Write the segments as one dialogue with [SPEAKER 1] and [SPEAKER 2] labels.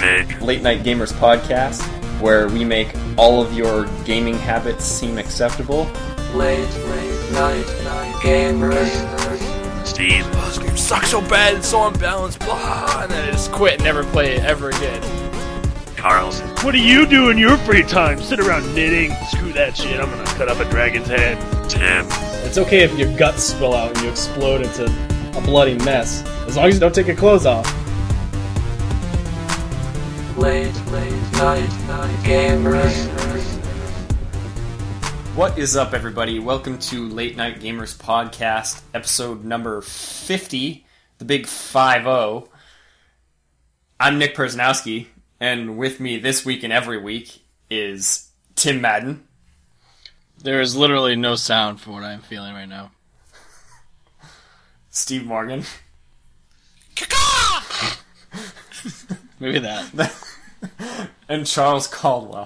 [SPEAKER 1] Late Night Gamers podcast, where we make all of your gaming habits seem acceptable.
[SPEAKER 2] Late Night Gamers.
[SPEAKER 3] Steve, this game sucks so bad, it's so unbalanced, blah, and then I just quit and never play it ever again.
[SPEAKER 4] Charles.
[SPEAKER 5] What do you do in your free time? Sit around knitting? Screw that shit, I'm gonna cut up a dragon's head.
[SPEAKER 4] Tim.
[SPEAKER 6] It's okay if your guts spill out and you explode into a bloody mess, as long as you don't take your clothes off.
[SPEAKER 2] Late Night Gamers.
[SPEAKER 1] What is up, everybody? Welcome to Late Night Gamers podcast, episode number 50, the big 5-0. I'm Nick Persnowski, and with me this week and every week is Tim Madden.
[SPEAKER 7] There is literally no sound for what I'm feeling right now.
[SPEAKER 1] Steve Morgan.
[SPEAKER 7] Maybe that.
[SPEAKER 1] And Charles Caldwell.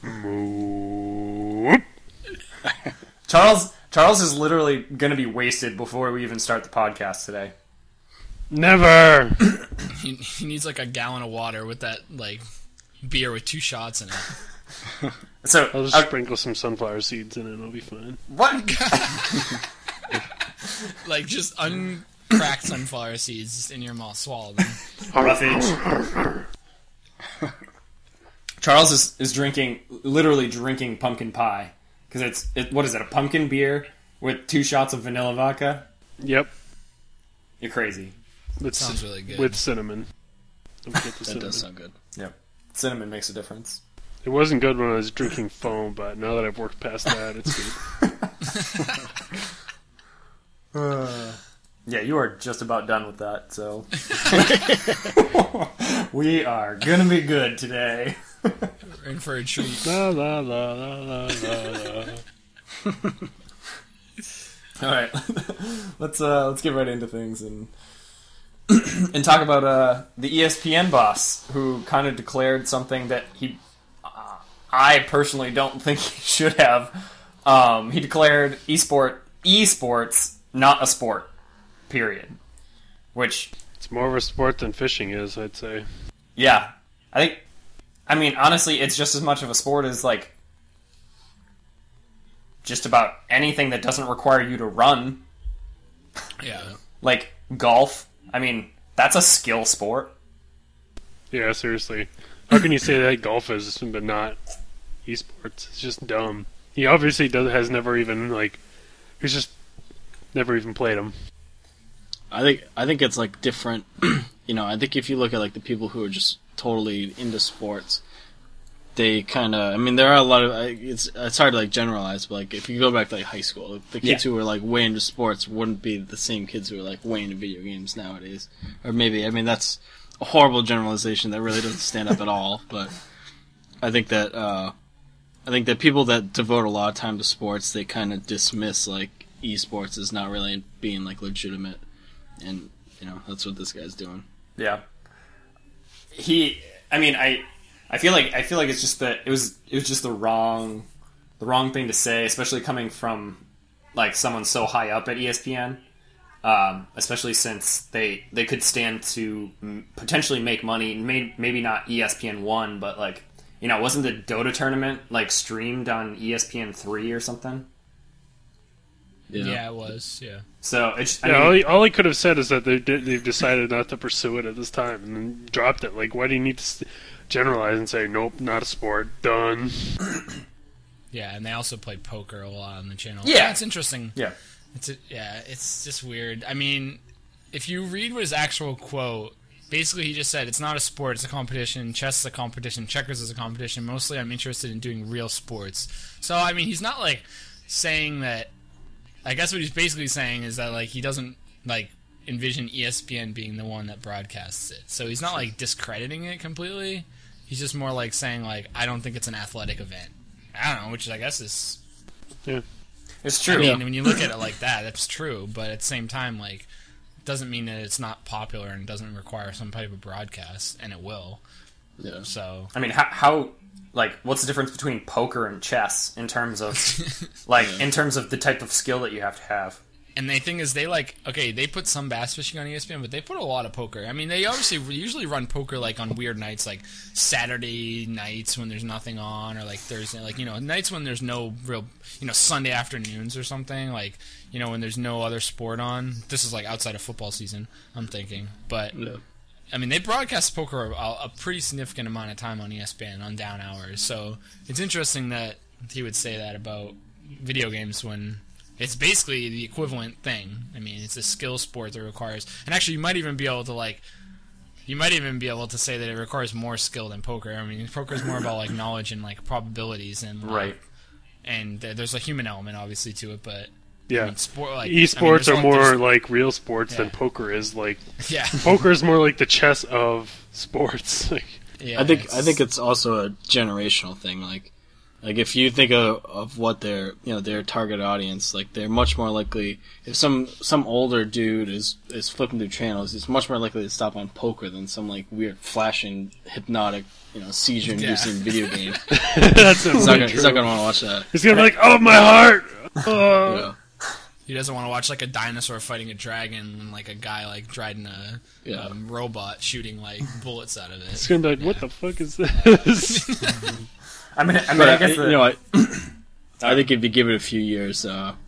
[SPEAKER 1] Charles is literally going to be wasted before we even start the podcast today.
[SPEAKER 5] Never!
[SPEAKER 3] He needs like a gallon of water with that like beer with 2 shots in it.
[SPEAKER 1] So
[SPEAKER 5] I'll just sprinkle some sunflower seeds in it, it'll be fine.
[SPEAKER 1] What?
[SPEAKER 3] Like just uncracked sunflower seeds just in your mouth, swallow them.
[SPEAKER 1] Roughage. Charles is literally drinking pumpkin pie. Because what is it, a pumpkin beer with 2 shots of vanilla vodka?
[SPEAKER 5] Yep.
[SPEAKER 1] You're crazy.
[SPEAKER 3] Sounds really good.
[SPEAKER 5] With cinnamon. Don't forget the
[SPEAKER 7] That
[SPEAKER 5] cinnamon.
[SPEAKER 7] does sound good.
[SPEAKER 1] Yep. Cinnamon makes a difference.
[SPEAKER 5] It wasn't good when I was drinking foam, but now that I've worked past that, it's good.
[SPEAKER 1] Yeah, you are just about done with that, so... We are gonna be good today.
[SPEAKER 3] We're in for a treat.
[SPEAKER 5] La la la la la la la.
[SPEAKER 1] Alright, let's get right into things and talk about the ESPN boss, who kind of declared something that I personally don't think he should have. He declared esports not a sport, period. Which...
[SPEAKER 5] It's more of a sport than fishing is, I'd say.
[SPEAKER 1] Yeah. I mean, honestly, it's just as much of a sport as, like, just about anything that doesn't require you to run.
[SPEAKER 3] Yeah.
[SPEAKER 1] Like, golf. I mean, that's a skill sport.
[SPEAKER 5] Yeah, seriously. How can you say that golf is, but not esports? It's just dumb. He obviously has never even, like... He's just never even played them.
[SPEAKER 7] I think it's like different. I think if you look at like the people who are just totally into sports, they kind of. I mean, there are a lot of. It's hard to like generalize, but like if you go back to like high school, the kids who were like way into sports wouldn't be the same kids who are like way into video games nowadays. Or maybe that's a horrible generalization that really doesn't stand up at all. But I think that people that devote a lot of time to sports, they kind of dismiss like esports as not really being like legitimate. And, that's what this guy's doing.
[SPEAKER 1] Yeah. I feel like it's just that it was just the wrong thing to say, especially coming from like someone so high up at ESPN. Especially since they could stand to potentially make money, maybe not ESPN 1, but like, wasn't the Dota tournament like streamed on ESPN 3 or something?
[SPEAKER 3] Yeah, it was. Yeah.
[SPEAKER 1] So
[SPEAKER 5] all he could have said is that they've decided not to pursue it at this time, and then dropped it. Like, why do you need to generalize and say nope, not a sport, done?
[SPEAKER 3] Yeah, and they also play poker a lot on the channel.
[SPEAKER 1] Yeah,
[SPEAKER 3] it's interesting.
[SPEAKER 1] Yeah,
[SPEAKER 3] it's just weird. I mean, if you read his actual quote, basically he just said it's not a sport, it's a competition. Chess is a competition. Checkers is a competition. Mostly, I'm interested in doing real sports. So, I mean, he's not like saying that. I guess what he's basically saying is that like he doesn't like envision ESPN being the one that broadcasts it. So he's not like discrediting it completely. He's just more like saying like I don't think it's an athletic event. I don't know, which I guess is
[SPEAKER 1] it's true.
[SPEAKER 3] I mean, when you look at it like that, that's true. But at the same time, like it doesn't mean that it's not popular and doesn't require some type of broadcast, and it will.
[SPEAKER 7] Yeah.
[SPEAKER 3] So
[SPEAKER 1] I mean, how like, what's the difference between poker and chess in terms of, like, in terms of the type of skill that you have to have?
[SPEAKER 3] And the thing is, they put some bass fishing on ESPN, but they put a lot of poker. I mean, they obviously usually run poker like on weird nights, like Saturday nights when there's nothing on, or like Thursday, like, you know, nights when there's no real, you know, Sunday afternoons or something, like, you know, when there's no other sport on. This is like outside of football season, I'm thinking. But,
[SPEAKER 7] Yeah.
[SPEAKER 3] I mean, they broadcast poker a pretty significant amount of time on ESPN on down hours. So it's interesting that he would say that about video games when it's basically the equivalent thing. I mean, it's a skill sport that requires, and actually, you might even be able to say that it requires more skill than poker. I mean, poker is more about like knowledge and like probabilities and like,
[SPEAKER 1] Right.
[SPEAKER 3] And there's a human element obviously to it, but
[SPEAKER 5] Yeah.
[SPEAKER 3] I mean,
[SPEAKER 5] Esports are more
[SPEAKER 3] there's-
[SPEAKER 5] like real sports than
[SPEAKER 3] Yeah.
[SPEAKER 5] poker is. Like
[SPEAKER 3] yeah,
[SPEAKER 5] poker is more like the chess of sports. Like,
[SPEAKER 3] yeah.
[SPEAKER 7] I think it's also a generational thing. Like if you think of what their target audience, like they're much more likely, if some older dude is flipping through channels, he's much more likely to stop on poker than some like weird flashing hypnotic, seizure inducing video game.
[SPEAKER 5] that's
[SPEAKER 7] He's not gonna want to watch that.
[SPEAKER 5] He's gonna be like, "Oh, my heart!" Oh.
[SPEAKER 7] Yeah.
[SPEAKER 3] He doesn't want to watch like a dinosaur fighting a dragon and like a guy like riding a
[SPEAKER 7] Yeah.
[SPEAKER 3] robot shooting like bullets out of
[SPEAKER 5] He's
[SPEAKER 3] it.
[SPEAKER 5] gonna be like, "What the fuck is this?"
[SPEAKER 1] I mean,
[SPEAKER 7] But
[SPEAKER 1] I guess
[SPEAKER 7] I think if you give it a few years,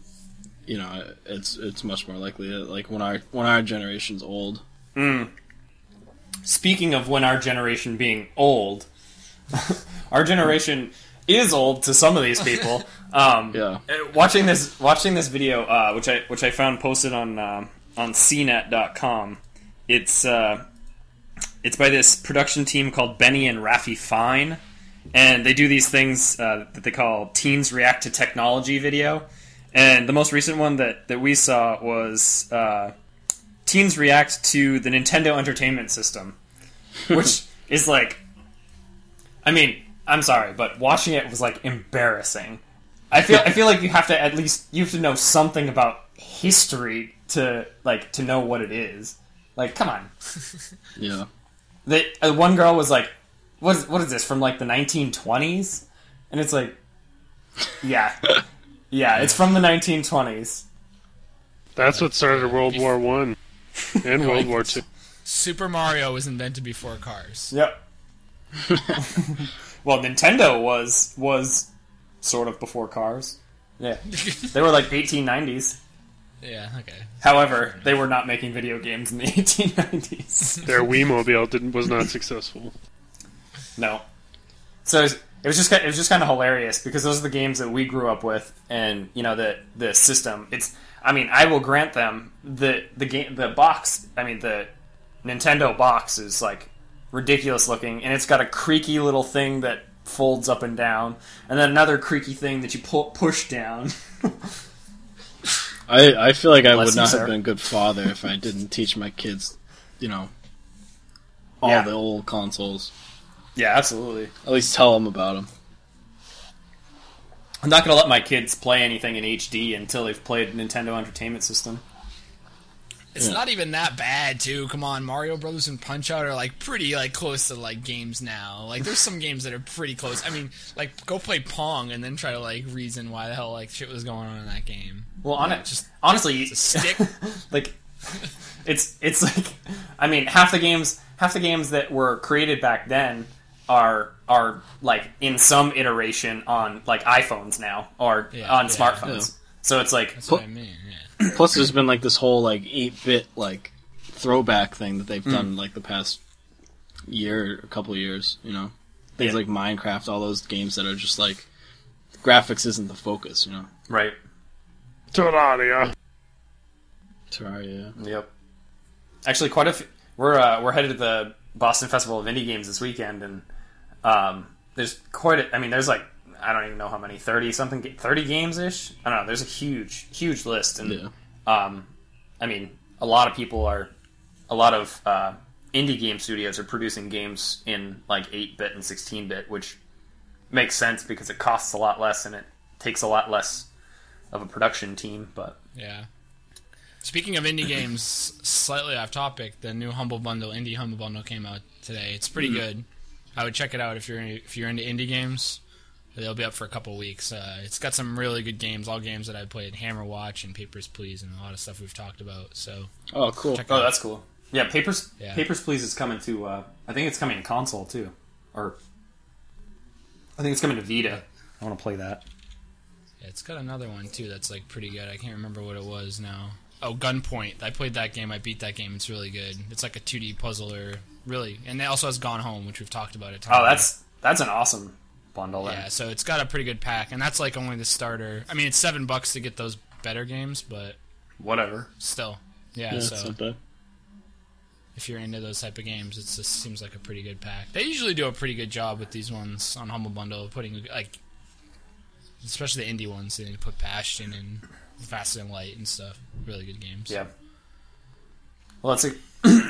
[SPEAKER 7] it's much more likely that like when our generation's old.
[SPEAKER 1] Speaking of when our generation being old, our generation is old to some of these people.
[SPEAKER 7] Yeah.
[SPEAKER 1] Watching this video, which I found posted on CNET.com. It's by this production team called Benny and Rafi Fine, and they do these things that they call Teens React to Technology video. And the most recent one that we saw was Teens React to the Nintendo Entertainment System, which is like, I mean, I'm sorry, but watching it was like embarrassing. I feel like you have to know something about history to know what it is. Like, come on.
[SPEAKER 7] Yeah.
[SPEAKER 1] One girl was like, "What is this from like the 1920s?" And it's like, yeah, it's from the 1920s.
[SPEAKER 5] That's what started World War One and World War Two.
[SPEAKER 3] Super Mario was invented before cars.
[SPEAKER 1] Yep. Well, Nintendo was sort of before cars. Yeah, they were like 1890s.
[SPEAKER 3] Yeah, okay.
[SPEAKER 1] However, they were not making video games in the 1890s.
[SPEAKER 5] Their Wiimobil was not successful.
[SPEAKER 1] No. So it was just kind of hilarious because those are the games that we grew up with, and the system. I mean, I will grant them the box. I mean, the Nintendo box is like ridiculous looking, and it's got a creaky little thing that folds up and down, and then another creaky thing that you push down.
[SPEAKER 7] I feel like I
[SPEAKER 1] Bless
[SPEAKER 7] would
[SPEAKER 1] you,
[SPEAKER 7] not
[SPEAKER 1] sir.
[SPEAKER 7] have been a good father if I didn't teach my kids, all
[SPEAKER 1] Yeah.
[SPEAKER 7] the old consoles.
[SPEAKER 1] Yeah, absolutely.
[SPEAKER 7] At least tell them about them.
[SPEAKER 1] I'm not going to let my kids play anything in HD until they've played Nintendo Entertainment System.
[SPEAKER 3] It's
[SPEAKER 7] Yeah.
[SPEAKER 3] not even that bad, too. Come on, Mario Brothers and Punch-Out are like pretty like close to like games now. Like there's some games that are pretty close. I mean, like go play Pong and then try to like reason why the hell like shit was going on in that game.
[SPEAKER 1] Well,
[SPEAKER 3] Just
[SPEAKER 1] honestly,
[SPEAKER 3] a stick.
[SPEAKER 1] like it's like, I mean, half the games that were created back then are like in some iteration on like iPhones now or
[SPEAKER 3] Yeah,
[SPEAKER 1] on
[SPEAKER 3] yeah.
[SPEAKER 1] smartphones. So it's like,
[SPEAKER 3] That's what I mean. Yeah.
[SPEAKER 7] Plus, there's been like this whole like 8-bit like throwback thing that they've done like the past year, a couple of years. Things
[SPEAKER 1] Yeah.
[SPEAKER 7] like Minecraft, all those games that are just like graphics isn't the focus.
[SPEAKER 1] right.
[SPEAKER 5] Terraria.
[SPEAKER 7] Terraria.
[SPEAKER 1] Yep. Actually, quite a few. We're headed to the Boston Festival of Indie Games this weekend, and there's there's like, I don't even know how many, 30 games ish. I don't know. There's a huge list, and
[SPEAKER 7] Yeah.
[SPEAKER 1] I mean, a lot of indie game studios are producing games in like 8-bit and 16-bit, which makes sense because it costs a lot less and it takes a lot less of a production team. But
[SPEAKER 3] Yeah. Speaking of indie games, slightly off topic, the new Humble Bundle, Indie Humble Bundle came out today. It's pretty good. I would check it out if you're into indie games. They'll be up for a couple of weeks. It's got some really good games, all games that I played, Hammer Watch and Papers, Please, and a lot of stuff we've talked about. So
[SPEAKER 7] Oh, cool.
[SPEAKER 3] check it
[SPEAKER 1] Oh,
[SPEAKER 3] out.
[SPEAKER 1] that's cool. Yeah, Papers
[SPEAKER 3] Yeah.
[SPEAKER 1] Papers, Please is coming to, I think it's coming to console, too. Or, I think it's coming to Vita. I want to play that.
[SPEAKER 3] Yeah, it's got another one, too, that's like pretty good. I can't remember what it was now. Oh, Gunpoint. I played that game. I beat that game. It's really good. It's like a 2D puzzler, really. And it also has Gone Home, which we've talked about a ton.
[SPEAKER 1] Oh, that's an awesome bundle then.
[SPEAKER 3] Yeah, so it's got a pretty good pack, and that's like only the starter. I mean, it's $7 to get those better games, but
[SPEAKER 1] Whatever.
[SPEAKER 3] still. Yeah,
[SPEAKER 7] Yeah,
[SPEAKER 3] so
[SPEAKER 7] it's not bad.
[SPEAKER 3] if you're into those type of games, it just seems like a pretty good pack. They usually do a pretty good job with these ones on Humble Bundle of putting, like, especially the indie ones. They put Bastion and Faster Than Light and stuff. Really good games.
[SPEAKER 1] Yeah. Well, let's see.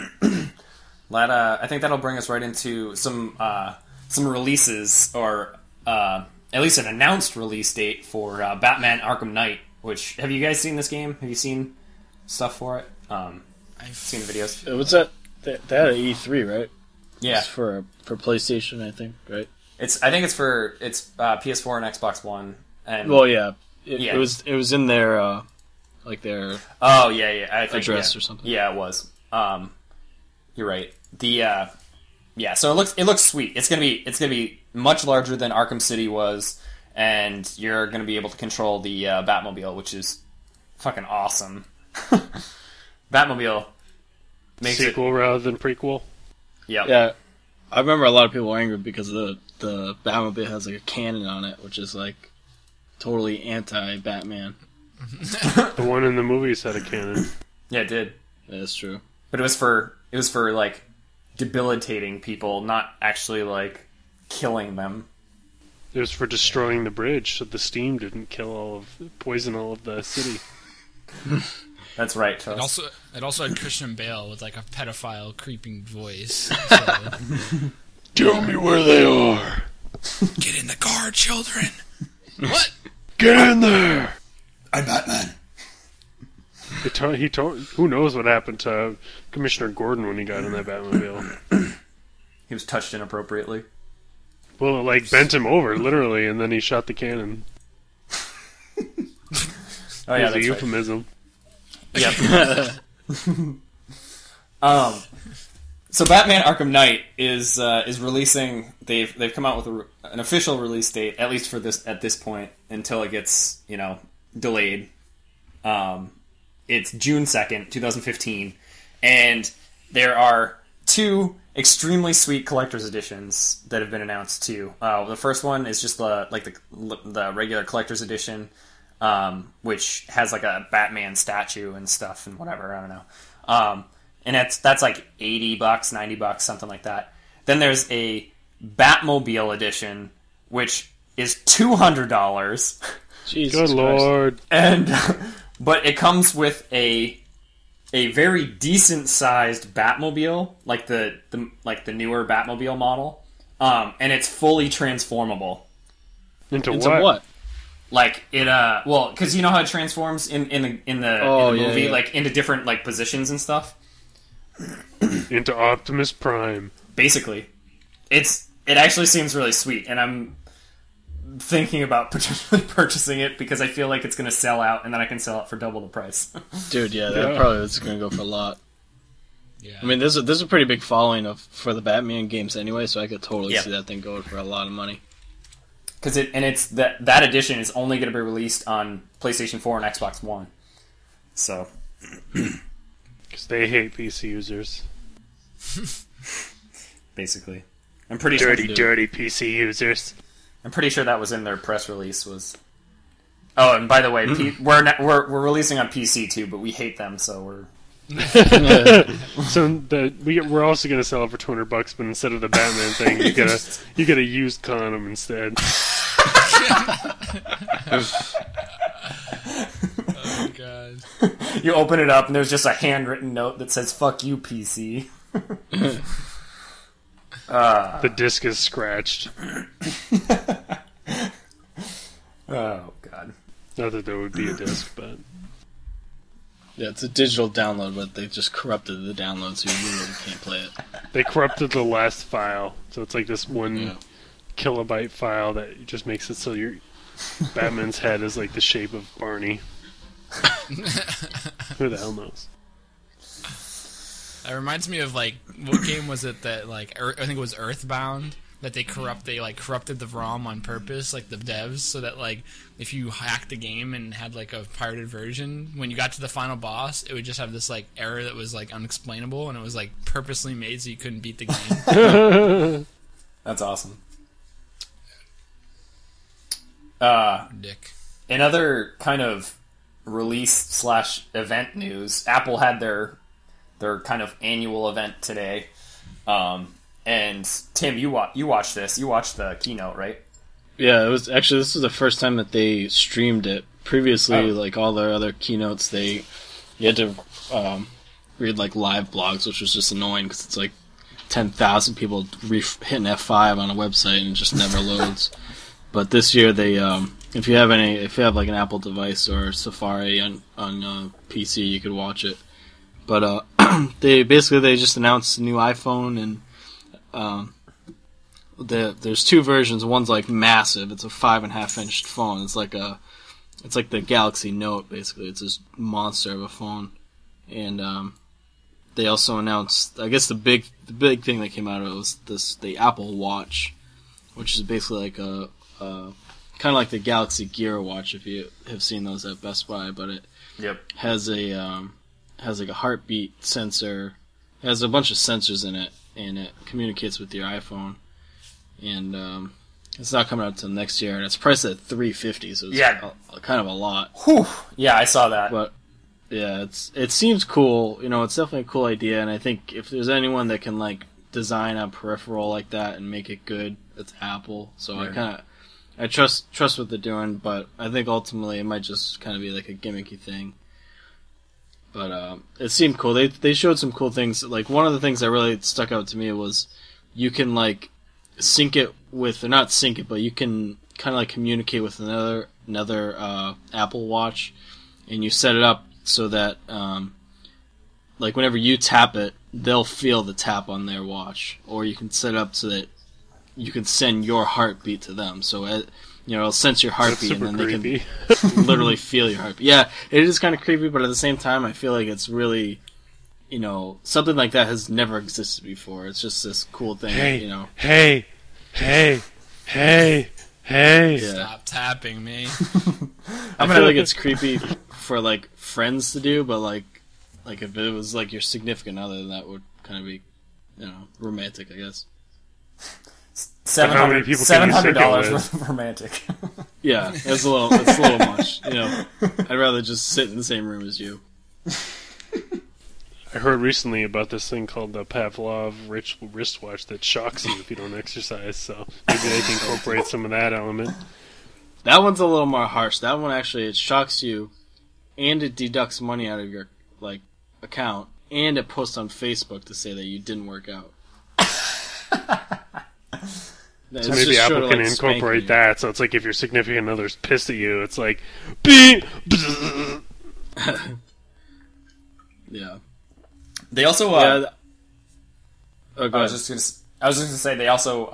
[SPEAKER 1] I think that'll bring us right into some releases, or at least an announced release date for Batman Arkham Knight. Which, have you guys seen this game? Have you seen stuff for it?
[SPEAKER 3] I've
[SPEAKER 1] Seen the videos?
[SPEAKER 7] What's that? They had an E3, right?
[SPEAKER 1] Yeah,
[SPEAKER 7] It's for PlayStation, I think, right?
[SPEAKER 1] I think it's for PS4 and Xbox One. And
[SPEAKER 7] Well, yeah.
[SPEAKER 1] Yeah.
[SPEAKER 7] It was in their like their
[SPEAKER 1] oh yeah, I think
[SPEAKER 7] address
[SPEAKER 1] yeah.
[SPEAKER 7] or something.
[SPEAKER 1] Yeah, it was. You're right. The yeah, so it looks sweet. It's gonna be much larger than Arkham City was, and you're gonna be able to control the Batmobile, which is fucking awesome. Batmobile makes
[SPEAKER 5] Sequel rather than prequel.
[SPEAKER 1] it. Yep.
[SPEAKER 7] Yeah, I remember a lot of people were angry because the Batmobile has like a cannon on it, which is like totally anti-Batman.
[SPEAKER 5] The one in the movies had a cannon.
[SPEAKER 1] Yeah, it did.
[SPEAKER 7] That's true.
[SPEAKER 1] But it was for like debilitating people, not actually like killing them.
[SPEAKER 5] It was for destroying the bridge, so the steam didn't poison all of the city.
[SPEAKER 1] That's right, Charles.
[SPEAKER 3] it also had Christian Bale with like a pedophile creeping voice. So,
[SPEAKER 5] Tell me where they are.
[SPEAKER 3] get in the car, children. What?
[SPEAKER 5] Get in there.
[SPEAKER 1] I'm Batman.
[SPEAKER 5] He told. Who knows what happened to Commissioner Gordon when he got in that Batmobile?
[SPEAKER 1] He was touched inappropriately.
[SPEAKER 5] Well, it like bent him over literally, and then he shot the cannon.
[SPEAKER 1] Oh
[SPEAKER 5] It
[SPEAKER 1] yeah,
[SPEAKER 5] was a
[SPEAKER 1] that's right.
[SPEAKER 5] euphemism.
[SPEAKER 1] Yep. So Batman Arkham Knight is releasing. They've come out with an official release date, at least for at this point, until it gets delayed. It's June 2nd, 2015, and there are two extremely sweet collector's editions that have been announced too. The first one is just the regular collector's edition, which has like a Batman statue and stuff and whatever, I don't know. And that's like $80, $90, something like that. Then there's a Batmobile edition, which is $200.
[SPEAKER 7] Jesus
[SPEAKER 5] Good
[SPEAKER 7] Christ.
[SPEAKER 5] lord.
[SPEAKER 1] And but it comes with a very decent sized Batmobile, like the newer Batmobile model. And it's fully transformable.
[SPEAKER 5] Into
[SPEAKER 7] Into
[SPEAKER 5] what?
[SPEAKER 7] what?
[SPEAKER 1] Like it, well, because you know how it transforms in the
[SPEAKER 7] Oh,
[SPEAKER 1] in the
[SPEAKER 7] yeah,
[SPEAKER 1] movie,
[SPEAKER 7] yeah.
[SPEAKER 1] like into different like positions and stuff.
[SPEAKER 5] Into Optimus Prime.
[SPEAKER 1] Basically, it actually seems really sweet, and I'm thinking about potentially purchasing it because I feel like it's going to sell out, and then I can sell it for double the price.
[SPEAKER 7] Dude, yeah,
[SPEAKER 5] Yeah.
[SPEAKER 7] that probably is going to go for a lot.
[SPEAKER 3] Yeah.
[SPEAKER 7] I mean, there's a pretty big following for the Batman games anyway, so I could totally
[SPEAKER 1] Yeah.
[SPEAKER 7] see that thing going for a lot of money.
[SPEAKER 1] Because that edition is only going to be released on PlayStation 4 and Xbox One. So
[SPEAKER 5] Because they hate PC users.
[SPEAKER 1] basically, I'm pretty
[SPEAKER 5] Dirty,
[SPEAKER 1] sure.
[SPEAKER 5] dirty PC users.
[SPEAKER 1] I'm pretty sure that was in their press release. Was oh, and by the way, we're releasing on PC too, but we hate them, so we're
[SPEAKER 5] So we're also going to sell it for $200, but instead of the Batman thing, you get a used condom instead.
[SPEAKER 3] Oh god.
[SPEAKER 1] you open it up and there's just a handwritten note that says "fuck you, PC."
[SPEAKER 5] The disc is scratched.
[SPEAKER 1] Oh god.
[SPEAKER 5] Not that there would be a disc, but
[SPEAKER 7] Yeah, it's a digital download, but they just corrupted the download, so you really can't play it.
[SPEAKER 5] they corrupted the last file, so it's like this one
[SPEAKER 7] Yeah.
[SPEAKER 5] kilobyte file that just makes it so your Batman's head is like the shape of Barney. Who the hell knows?
[SPEAKER 3] That reminds me of like what game was it that like I think it was Earthbound that they corrupted the ROM on purpose, like the devs, so that like if you hacked the game and had like a pirated version, when you got to the final boss, it would just have this like error that was like unexplainable, and it was like purposely made so you couldn't beat the game.
[SPEAKER 1] That's awesome.
[SPEAKER 3] Dick.
[SPEAKER 1] In other kind of release/event news, Apple had their kind of annual event today. And Tim, you watched this. You watched the keynote, right?
[SPEAKER 7] Yeah, it was actually, this was the first time that they streamed it. Previously, like all their other keynotes, you had to read like live blogs, which was just annoying because it's like 10,000 people hitting F5 on a website and it just never loads. But this year, they if you have like an Apple device or Safari on PC, you could watch it. But they just announced a new iPhone, and there's two versions. One's like massive; it's a 5.5-inch phone. It's like the Galaxy Note, basically. It's this monster of a phone. And they also announced, I guess the big thing that came out of it was the Apple Watch, which is basically like a kind of like the Galaxy Gear Watch if you have seen those at Best Buy, but it has like a heartbeat sensor. It has a bunch of sensors in it, and it communicates with your iPhone. And it's not coming out until next year, and it's priced at $350, so it's kind of a lot.
[SPEAKER 1] Whew. Yeah, I saw that.
[SPEAKER 7] But yeah, it seems cool. You know, it's definitely a cool idea, and I think if there's anyone that can like design a peripheral like that and make it good, it's Apple. So I trust what they're doing, but I think ultimately it might just kind of be like a gimmicky thing. But it seemed cool. They showed some cool things. Like one of the things that really stuck out to me was you can like sync it with, or not sync it, but you can kind of like communicate with another Apple Watch, and you set it up so that like whenever you tap it, they'll feel the tap on their watch, or you can set it up so that you can send your heartbeat to them. So it'll sense your heartbeat, and then
[SPEAKER 5] creepy.
[SPEAKER 7] They can literally feel your heartbeat. Yeah, it is kind of creepy, but at the same time, I feel like it's really, something like that has never existed before. It's just this cool thing,
[SPEAKER 5] Hey.
[SPEAKER 7] Yeah.
[SPEAKER 3] Stop tapping me.
[SPEAKER 7] I feel like it's creepy for like friends to do, but like if it was like your significant other, then that would kind of be, romantic, I guess.
[SPEAKER 5] How many people can you sync it
[SPEAKER 1] $700
[SPEAKER 5] with?
[SPEAKER 1] worth of romantic.
[SPEAKER 7] Yeah, it's a little much. I'd rather just sit in the same room as you.
[SPEAKER 5] I heard recently about this thing called the Pavlov wristwatch that shocks you if you don't exercise, so maybe they can incorporate some of that element.
[SPEAKER 7] That one's a little more harsh. That one actually, it shocks you, and it deducts money out of your account, and it posts on Facebook to say that you didn't work out.
[SPEAKER 5] So maybe Apple can incorporate that, so it's like if your significant other's pissed at you, it's like, beep.
[SPEAKER 7] Yeah.
[SPEAKER 1] They also.
[SPEAKER 7] Go
[SPEAKER 1] I was just gonna say they also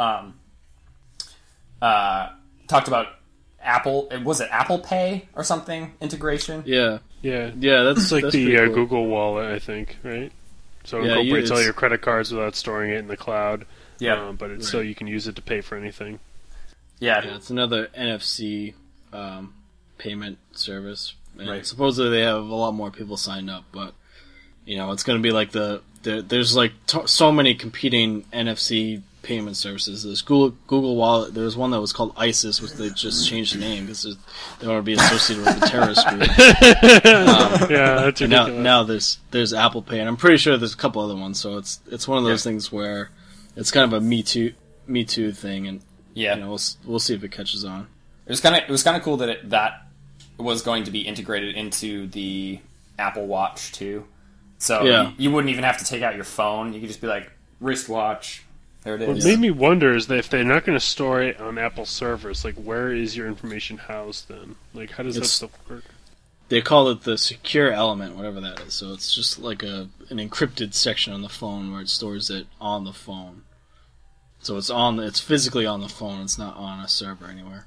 [SPEAKER 1] talked about Apple. Was it Apple Pay or something integration?
[SPEAKER 7] Yeah.
[SPEAKER 5] That's like
[SPEAKER 7] that's
[SPEAKER 5] the
[SPEAKER 7] cool.
[SPEAKER 5] Google Wallet, I think, right? So it incorporates all
[SPEAKER 7] it's-
[SPEAKER 5] your credit cards without storing it in the cloud.
[SPEAKER 1] Yeah.
[SPEAKER 5] But it's so you can use it to pay for anything.
[SPEAKER 7] Yeah, it's another NFC payment service. And
[SPEAKER 1] Right.
[SPEAKER 7] supposedly they have a lot more people signed up, but it's going to be like there's like so many competing NFC payment services. There's Google Wallet. There's one that was called ISIS, which they just changed the name because they want to be associated with the terrorist group.
[SPEAKER 5] Yeah, that's
[SPEAKER 7] And
[SPEAKER 5] ridiculous.
[SPEAKER 7] now there's Apple Pay, and I'm pretty sure there's a couple other ones. So it's one of those things where it's kind of a Me Too thing, and we'll see if it catches on.
[SPEAKER 1] It was kind of cool that that was going to be integrated into the Apple Watch too. So you wouldn't even have to take out your phone. You could just be like wristwatch. There it is.
[SPEAKER 5] What made me wonder is that if they're not going to store it on Apple servers, like where is your information housed then? Like how does that stuff work?
[SPEAKER 7] They call it the secure element, whatever that is. So it's just like an encrypted section on the phone where it stores it on the phone. So it's physically on the phone. It's not on a server anywhere.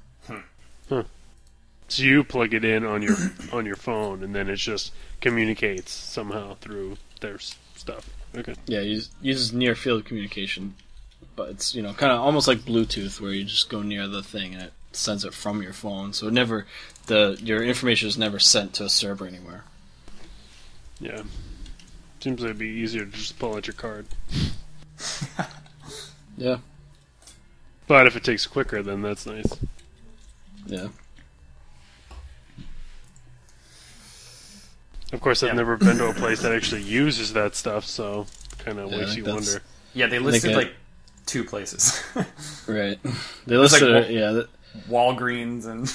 [SPEAKER 5] So you plug it in on your phone, and then it just communicates somehow through their stuff. Okay.
[SPEAKER 7] Yeah, it uses near field communication, but it's kind of almost like Bluetooth, where you just go near the thing and it sends it from your phone. So your information is never sent to a server anywhere.
[SPEAKER 5] Yeah. Seems like it'd be easier to just pull out your card.
[SPEAKER 7] Yeah.
[SPEAKER 5] But if it takes quicker, then that's nice.
[SPEAKER 7] Yeah.
[SPEAKER 5] Of course, I've never been to a place that actually uses that stuff, so kind of makes you wonder.
[SPEAKER 1] Yeah, they listed like 2 places.
[SPEAKER 7] Right. They listed
[SPEAKER 1] like,
[SPEAKER 7] it.
[SPEAKER 1] Walgreens and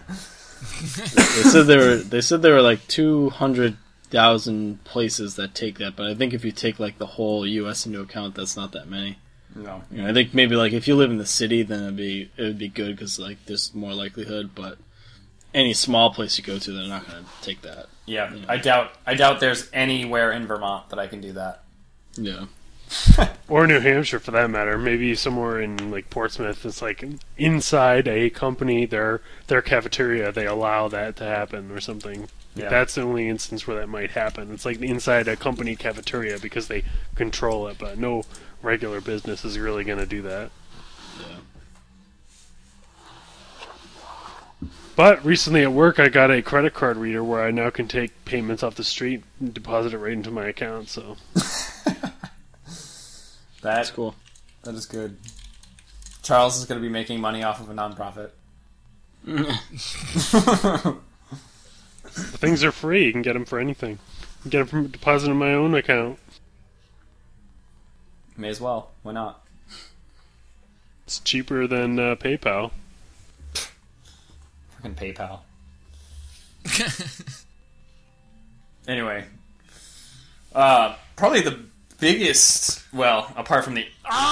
[SPEAKER 7] they said there were like 200,000 places that take that, but I think if you take like the whole U.S. into account, that's not that many.
[SPEAKER 1] no.
[SPEAKER 7] I think maybe like if you live in the city, then it would be good because like there's more likelihood. But any small place you go to, they're not going to take that.
[SPEAKER 1] Yeah, I doubt there's anywhere in Vermont that I can do that.
[SPEAKER 7] Yeah.
[SPEAKER 5] Or New Hampshire, for that matter. Maybe somewhere in like Portsmouth, it's like inside a company, their cafeteria, they allow that to happen or something.
[SPEAKER 1] Yeah.
[SPEAKER 5] That's the only instance where that might happen. It's like inside a company cafeteria because they control it, but no regular business is really going to do that.
[SPEAKER 7] Yeah.
[SPEAKER 5] But recently at work, I got a credit card reader where I now can take payments off the street and deposit it right into my account. So
[SPEAKER 7] That's cool.
[SPEAKER 1] That is good. Charles is going to be making money off of a nonprofit.
[SPEAKER 5] things are free. You can get them for anything. You can get them from deposit in my own account.
[SPEAKER 1] May as well. Why not?
[SPEAKER 5] It's cheaper than PayPal.
[SPEAKER 1] Fucking PayPal. Anyway. Probably the biggest, well, apart from the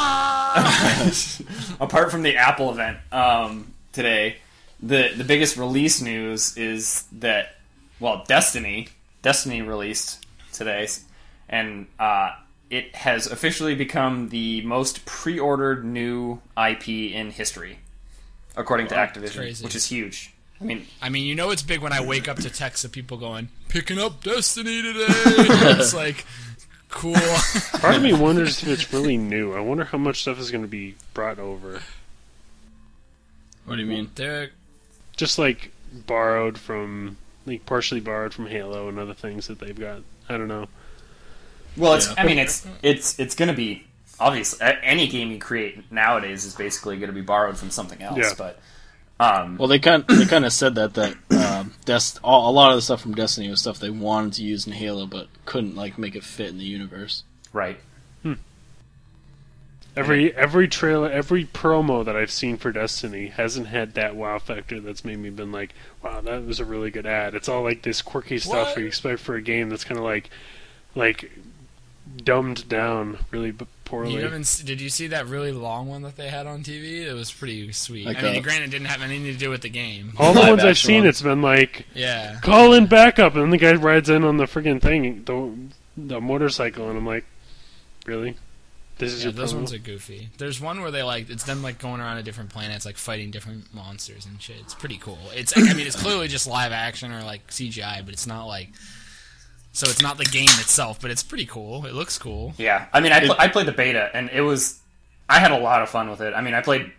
[SPEAKER 1] apart from the Apple event today, the biggest release news is that, well, Destiny released today, and it has officially become the most pre-ordered new IP in history, according to Activision,
[SPEAKER 3] crazy.
[SPEAKER 1] which is huge. I mean,
[SPEAKER 3] it's big when I wake up to texts of people going, "Picking up Destiny today." It's like, cool.
[SPEAKER 5] Part of me wonders if it's really new. I wonder how much stuff is going to be brought over.
[SPEAKER 7] What do you mean?
[SPEAKER 3] They're
[SPEAKER 5] Just like borrowed from, like partially borrowed from Halo and other things that they've got. I don't know.
[SPEAKER 1] well, it's.
[SPEAKER 7] Yeah.
[SPEAKER 1] I mean, it's going to be obvious. Any game you create nowadays is basically going to be borrowed from something else.
[SPEAKER 5] Yeah.
[SPEAKER 1] But
[SPEAKER 7] Well, they kind of said that a lot of the stuff from Destiny was stuff they wanted to use in Halo, but couldn't like make it fit in the universe.
[SPEAKER 1] right.
[SPEAKER 5] Every trailer, every promo that I've seen for Destiny hasn't had that wow factor that's made me been like, wow, that was a really good ad. It's all like this quirky stuff
[SPEAKER 3] What?
[SPEAKER 5] you expect for a game that's kind of like dumbed down really poorly.
[SPEAKER 3] Did you see that really long one that they had on TV? It was pretty sweet.
[SPEAKER 7] Like
[SPEAKER 3] I mean,
[SPEAKER 7] a-
[SPEAKER 3] granted, it didn't have anything to do with the game.
[SPEAKER 5] All the
[SPEAKER 7] Live
[SPEAKER 5] ones I've
[SPEAKER 7] action
[SPEAKER 5] seen,
[SPEAKER 7] ones.
[SPEAKER 5] it's been like,
[SPEAKER 3] Yeah.
[SPEAKER 5] call in backup, and then the guy rides in on the friggin' thing, the motorcycle, and I'm like, really? This is
[SPEAKER 3] Yeah,
[SPEAKER 5] your
[SPEAKER 3] those
[SPEAKER 5] promo?
[SPEAKER 3] ones are goofy. There's one where it's them like going around to different planets, like fighting different monsters and shit. It's pretty cool. It's it's clearly just live action or like CGI, but it's not like, so it's not the game itself, but it's pretty cool. It looks cool.
[SPEAKER 1] Yeah, I mean, I played the beta, and I had a lot of fun with it. I mean, I played,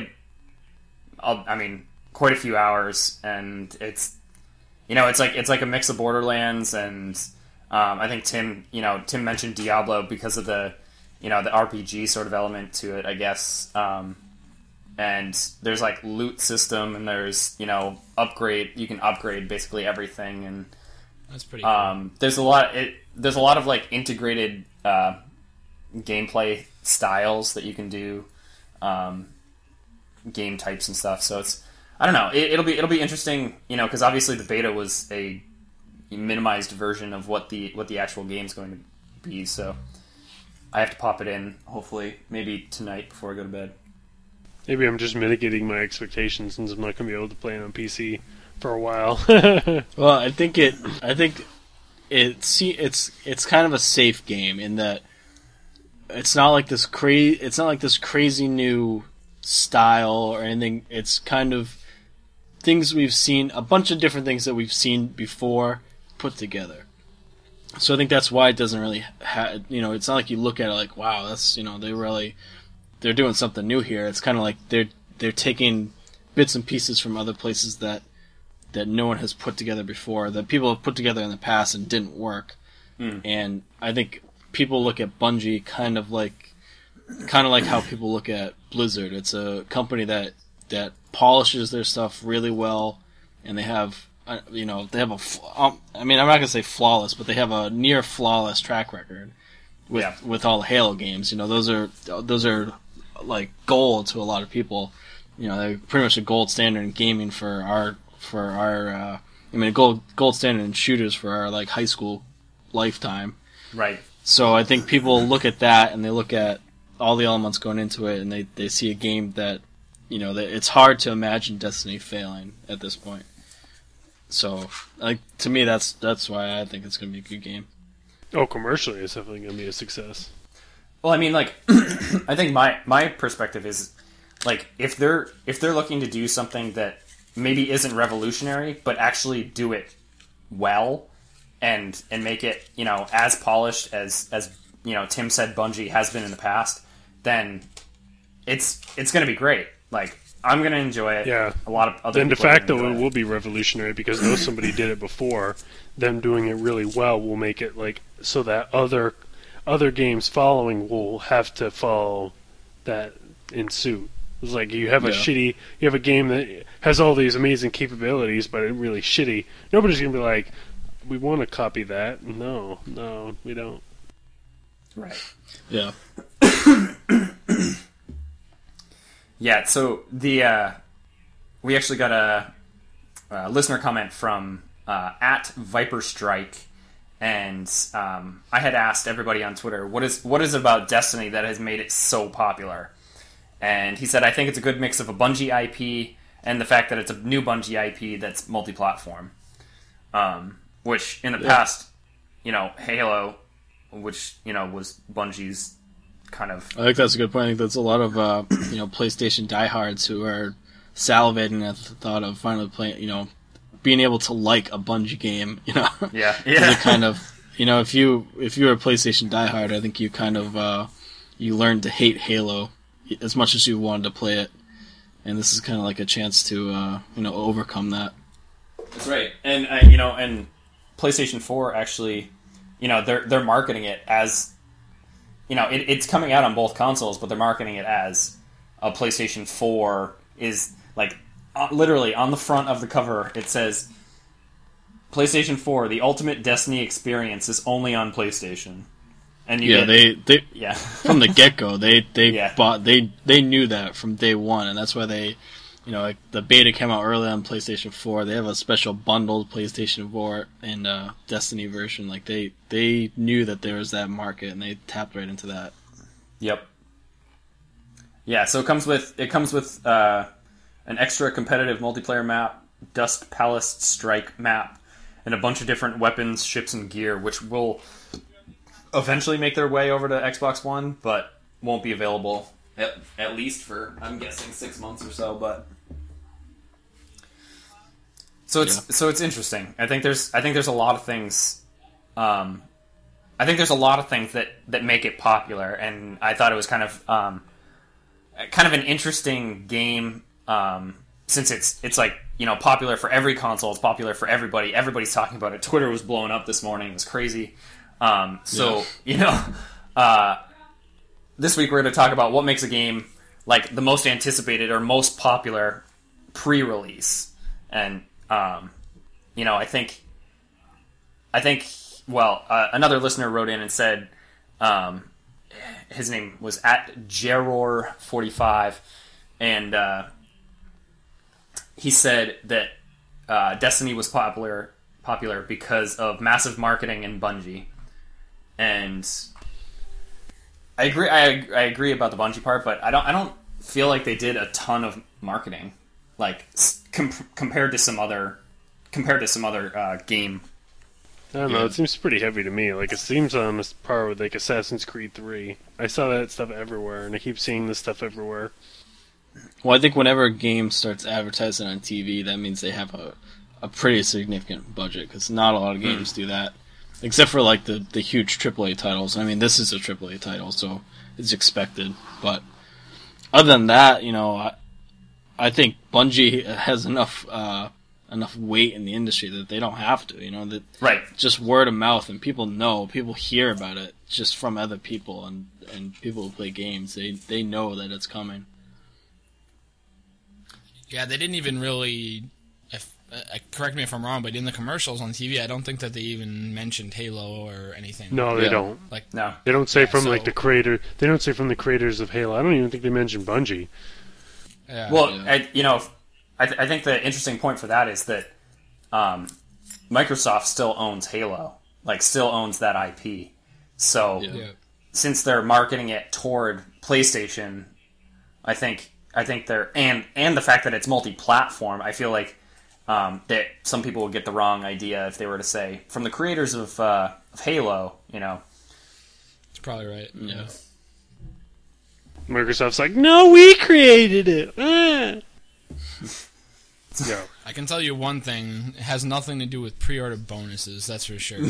[SPEAKER 1] quite a few hours, and it's like a mix of Borderlands, and I think Tim mentioned Diablo because of the RPG sort of element to it, I guess. And there's like loot system, and there's you can upgrade basically everything, and
[SPEAKER 3] That's pretty cool.
[SPEAKER 1] there's a lot of like integrated gameplay styles that you can do, game types and stuff. So I don't know. It'll be interesting, because obviously the beta was a minimized version of what the actual game's going to be. So I have to pop it in, hopefully, maybe tonight before I go to bed.
[SPEAKER 5] Maybe I'm just mitigating my expectations since I'm not going to be able to play it on PC for a while.
[SPEAKER 7] Well, I think it's kind of a safe game in that it's not like this crazy new style or anything. It's kind of things we've seen, a bunch of different things that we've seen before put together. So I think that's why it doesn't really it's not like you look at it like, wow, that's, they're doing something new here. It's kind of like they're taking bits and pieces from other places that no one has put together before, that people have put together in the past and didn't work. And I think people look at Bungie kind of like how people look at Blizzard. It's a company that polishes their stuff really well, and they have I'm not gonna say flawless, but they have a near flawless track record with all the Halo games. Those are like gold to a lot of people. They're pretty much a gold standard in gaming for our gold standard in shooters for our like high school lifetime.
[SPEAKER 1] Right.
[SPEAKER 7] So I think people look at that and they look at all the elements going into it, and they see a game that that it's hard to imagine Destiny failing at this point. So, like, to me, that's why I think it's going to be a good game.
[SPEAKER 5] Oh, commercially, it's definitely going to be a success.
[SPEAKER 1] Well, I mean, like, I think my perspective is, like, if they're looking to do something that maybe isn't revolutionary, but actually do it well and make it, as polished as Tim said Bungie has been in the past, then it's going to be great. Like, I'm going to enjoy it.
[SPEAKER 5] Yeah.
[SPEAKER 1] A lot of other
[SPEAKER 5] then
[SPEAKER 1] people
[SPEAKER 5] de facto
[SPEAKER 1] it
[SPEAKER 5] it will be revolutionary because though somebody did it before, them doing it really well will make it like so that other games following will have to follow that in suit. It's like you have you have a game that has all these amazing capabilities, but it's really shitty. Nobody's going to be like, we want to copy that. No, we don't.
[SPEAKER 1] Right.
[SPEAKER 7] Yeah.
[SPEAKER 1] Yeah, so we actually got a listener comment from at Viper Strike, and I had asked everybody on Twitter, what is it about Destiny that has made it so popular? And he said, I think it's a good mix of a Bungie IP and the fact that it's a new Bungie IP that's multi-platform. Which in the past, Halo, which was Bungie's kind of.
[SPEAKER 7] I think that's a good point. I think that's a lot of PlayStation diehards who are salivating at the thought of finally playing, being able to like a Bungie game.
[SPEAKER 1] Yeah.
[SPEAKER 7] Kind of, if you're a PlayStation diehard, I think you kind of you learn to hate Halo as much as you wanted to play it, and this is kind of like a chance to overcome that.
[SPEAKER 1] That's right, and and PlayStation 4 actually, they're marketing it as. It's coming out on both consoles, but they're marketing it as a PlayStation 4 is, like, literally on the front of the cover, it says, PlayStation 4, the ultimate Destiny experience is only on PlayStation. And
[SPEAKER 7] they from the get-go, they knew that from day one, and that's why they, like the beta came out early on PlayStation 4. They have a special bundled PlayStation 4 and Destiny version. Like they knew that there was that market, and they tapped right into that.
[SPEAKER 1] Yep. Yeah, so it comes with an extra competitive multiplayer map, Dust Palace Strike map, and a bunch of different weapons, ships, and gear, which will eventually make their way over to Xbox One, but won't be available at least for, I'm guessing, 6 months or so. But so it's interesting. I think there's a lot of things. I think there's a lot of things that make it popular, and I thought it was kind of an interesting game. Since it's like, popular for every console, it's popular for everybody. Everybody's talking about it. Twitter was blowing up this morning. It was crazy. This week we're going to talk about what makes a game like the most anticipated or most popular pre-release. And, I think, another listener wrote in and said, his name was at Jeror45, and, he said that, Destiny was popular because of massive marketing in Bungie. And I agree. I agree about the Bungie part, but I don't feel like they did a ton of marketing, like compared to some other game
[SPEAKER 5] I don't know.
[SPEAKER 7] Yeah.
[SPEAKER 5] It seems pretty heavy to me. Like, it seems on this par with like Assassin's Creed 3. I saw that stuff everywhere, and I keep seeing this stuff everywhere.
[SPEAKER 7] Well, I think whenever a game starts advertising on TV, that means they have a pretty significant budget, because not a lot of games do that. Except for, like, the huge AAA titles. I mean, this is a AAA title, so it's expected. But other than that, you know, I think Bungie has enough weight in the industry that they don't have to, you know, that
[SPEAKER 1] Right.
[SPEAKER 7] just word of mouth, and people hear about it just from other people, and people who play games, they know that it's coming.
[SPEAKER 3] Yeah, they didn't even really. Correct me if I'm wrong, but in the commercials on TV, I don't think that they even mentioned Halo or anything.
[SPEAKER 5] No, they
[SPEAKER 7] Yeah.
[SPEAKER 5] don't.
[SPEAKER 1] No.
[SPEAKER 5] They don't say
[SPEAKER 3] Yeah,
[SPEAKER 5] from like
[SPEAKER 3] so-
[SPEAKER 5] the creator. They don't say from the creators of Halo. I don't even think they mention Bungie.
[SPEAKER 3] Yeah.
[SPEAKER 1] Well,
[SPEAKER 7] Yeah.
[SPEAKER 1] I think the interesting point for that is that Microsoft still owns Halo, like still owns that IP. So
[SPEAKER 3] yeah.
[SPEAKER 1] since they're marketing it toward PlayStation, I think they're and the fact that it's multi-platform, I feel like that some people would get the wrong idea if they were to say from the creators of Halo, you know.
[SPEAKER 3] It's probably right. Yeah.
[SPEAKER 5] Microsoft's like, no, we created it. Ah. Yeah.
[SPEAKER 3] I can tell you one thing: it has nothing to do with pre-order bonuses. That's for sure.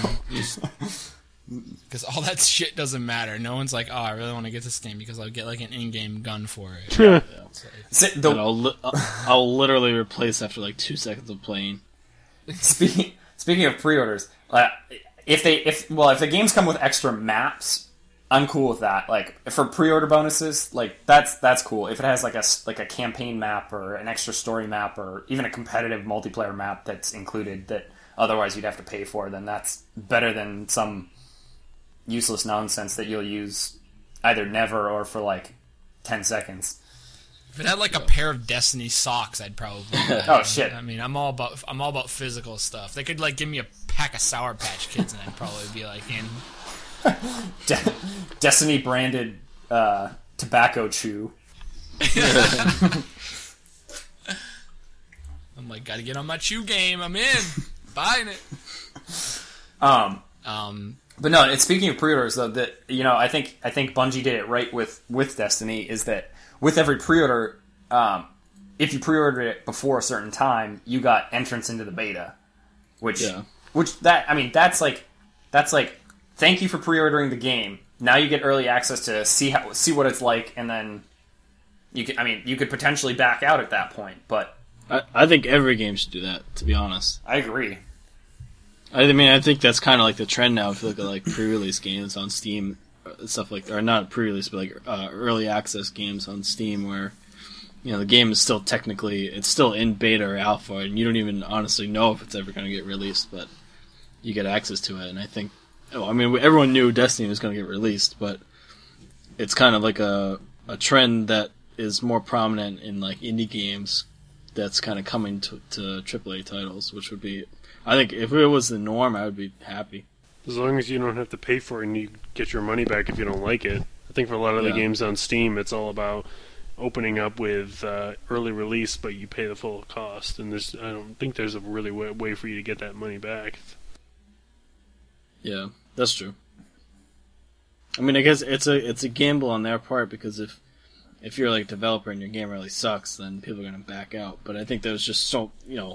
[SPEAKER 3] Because all that shit doesn't matter. No one's like, "Oh, I really want to get this game because I'll get like an in-game gun for it."
[SPEAKER 1] The-
[SPEAKER 7] I'll literally replace after like 2 seconds of playing.
[SPEAKER 1] Speaking of pre-orders, if the games come with extra maps, I'm cool with that. Like for pre-order bonuses, like that's cool. If it has like a campaign map or an extra story map or even a competitive multiplayer map that's included that otherwise you'd have to pay for, then that's better than some useless nonsense that you'll use either never or for like 10 seconds.
[SPEAKER 3] If it had like a pair of Destiny socks, I'd probably.
[SPEAKER 1] Oh shit!
[SPEAKER 3] I mean, I'm all about physical stuff. They could like give me a pack of Sour Patch Kids, and I'd probably be like in.
[SPEAKER 1] Destiny branded tobacco chew.
[SPEAKER 3] I'm like, gotta get on my chew game. I'm in, buying it.
[SPEAKER 1] But no, and speaking of pre-orders, though, that I think Bungie did it right with Destiny is that with every pre-order, if you pre-ordered it before a certain time, you got entrance into the beta, that's like thank you for pre-ordering the game. Now you get early access to see what it's like, and then you could potentially back out at that point. But
[SPEAKER 7] I think every game should do that, to be honest.
[SPEAKER 1] I agree.
[SPEAKER 7] I mean, I think that's kind of like the trend now. If you look at like pre-release games on Steam, stuff like, or not pre-release, but like early access games on Steam, where the game is still it's still in beta or alpha, and you don't even honestly know if it's ever going to get released, but you get access to it. And I think, everyone knew Destiny was going to get released, but it's kind of like a trend that is more prominent in like indie games. That's kind of coming to AAA titles, which would be. I think if it was the norm, I would be happy.
[SPEAKER 5] As long as you don't have to pay for it and you get your money back if you don't like it. I think for a lot of the games on Steam, it's all about opening up with early release, but you pay the full cost. And I don't think there's a really way for you to get that money back.
[SPEAKER 7] Yeah, that's true. I mean, I guess it's a gamble on their part, because if you're like a developer and your game really sucks, then people are going to back out. But I think there's just so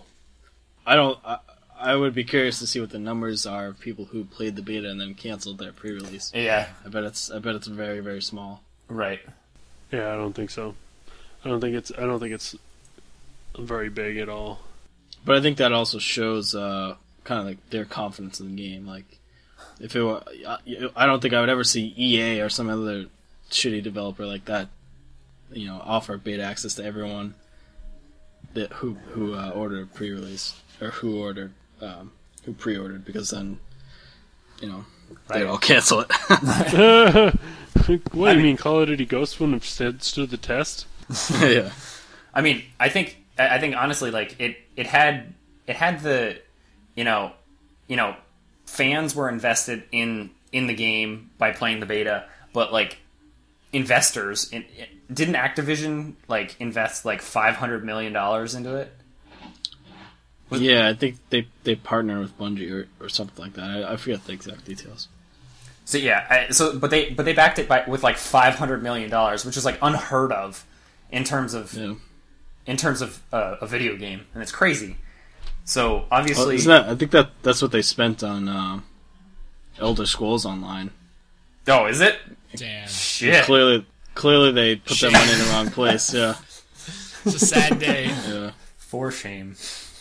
[SPEAKER 7] I would be curious to see what the numbers are of people who played the beta and then canceled their pre-release.
[SPEAKER 1] Yeah,
[SPEAKER 7] I bet it's very, very small.
[SPEAKER 1] right.
[SPEAKER 5] Yeah, I don't think so. I don't think it's very big at all.
[SPEAKER 7] But I think that also shows kind of like their confidence in the game. Like, if it were, I don't think I would ever see EA or some other shitty developer like that, offer beta access to everyone that who ordered a pre-release or who pre-ordered, because then they'd all cancel it.
[SPEAKER 5] What do you mean? Call of Duty Ghosts wouldn't have stood the test?
[SPEAKER 7] Yeah.
[SPEAKER 1] I mean, I think honestly, like it had the, fans were invested in the game by playing the beta, but like investors, didn't Activision like invest like $500 million into it?
[SPEAKER 7] Yeah, I think they partner with Bungie or something like that. I forget the exact details.
[SPEAKER 1] So yeah, but they backed it with like $500 million, which is like unheard of in terms of a video game, and it's crazy. So obviously,
[SPEAKER 7] I think that's what they spent on Elder Scrolls Online.
[SPEAKER 1] Oh, is it?
[SPEAKER 3] Damn.
[SPEAKER 1] Shit.
[SPEAKER 7] Clearly they put their money in the wrong place. Yeah.
[SPEAKER 3] It's a sad day.
[SPEAKER 7] Yeah.
[SPEAKER 1] For shame.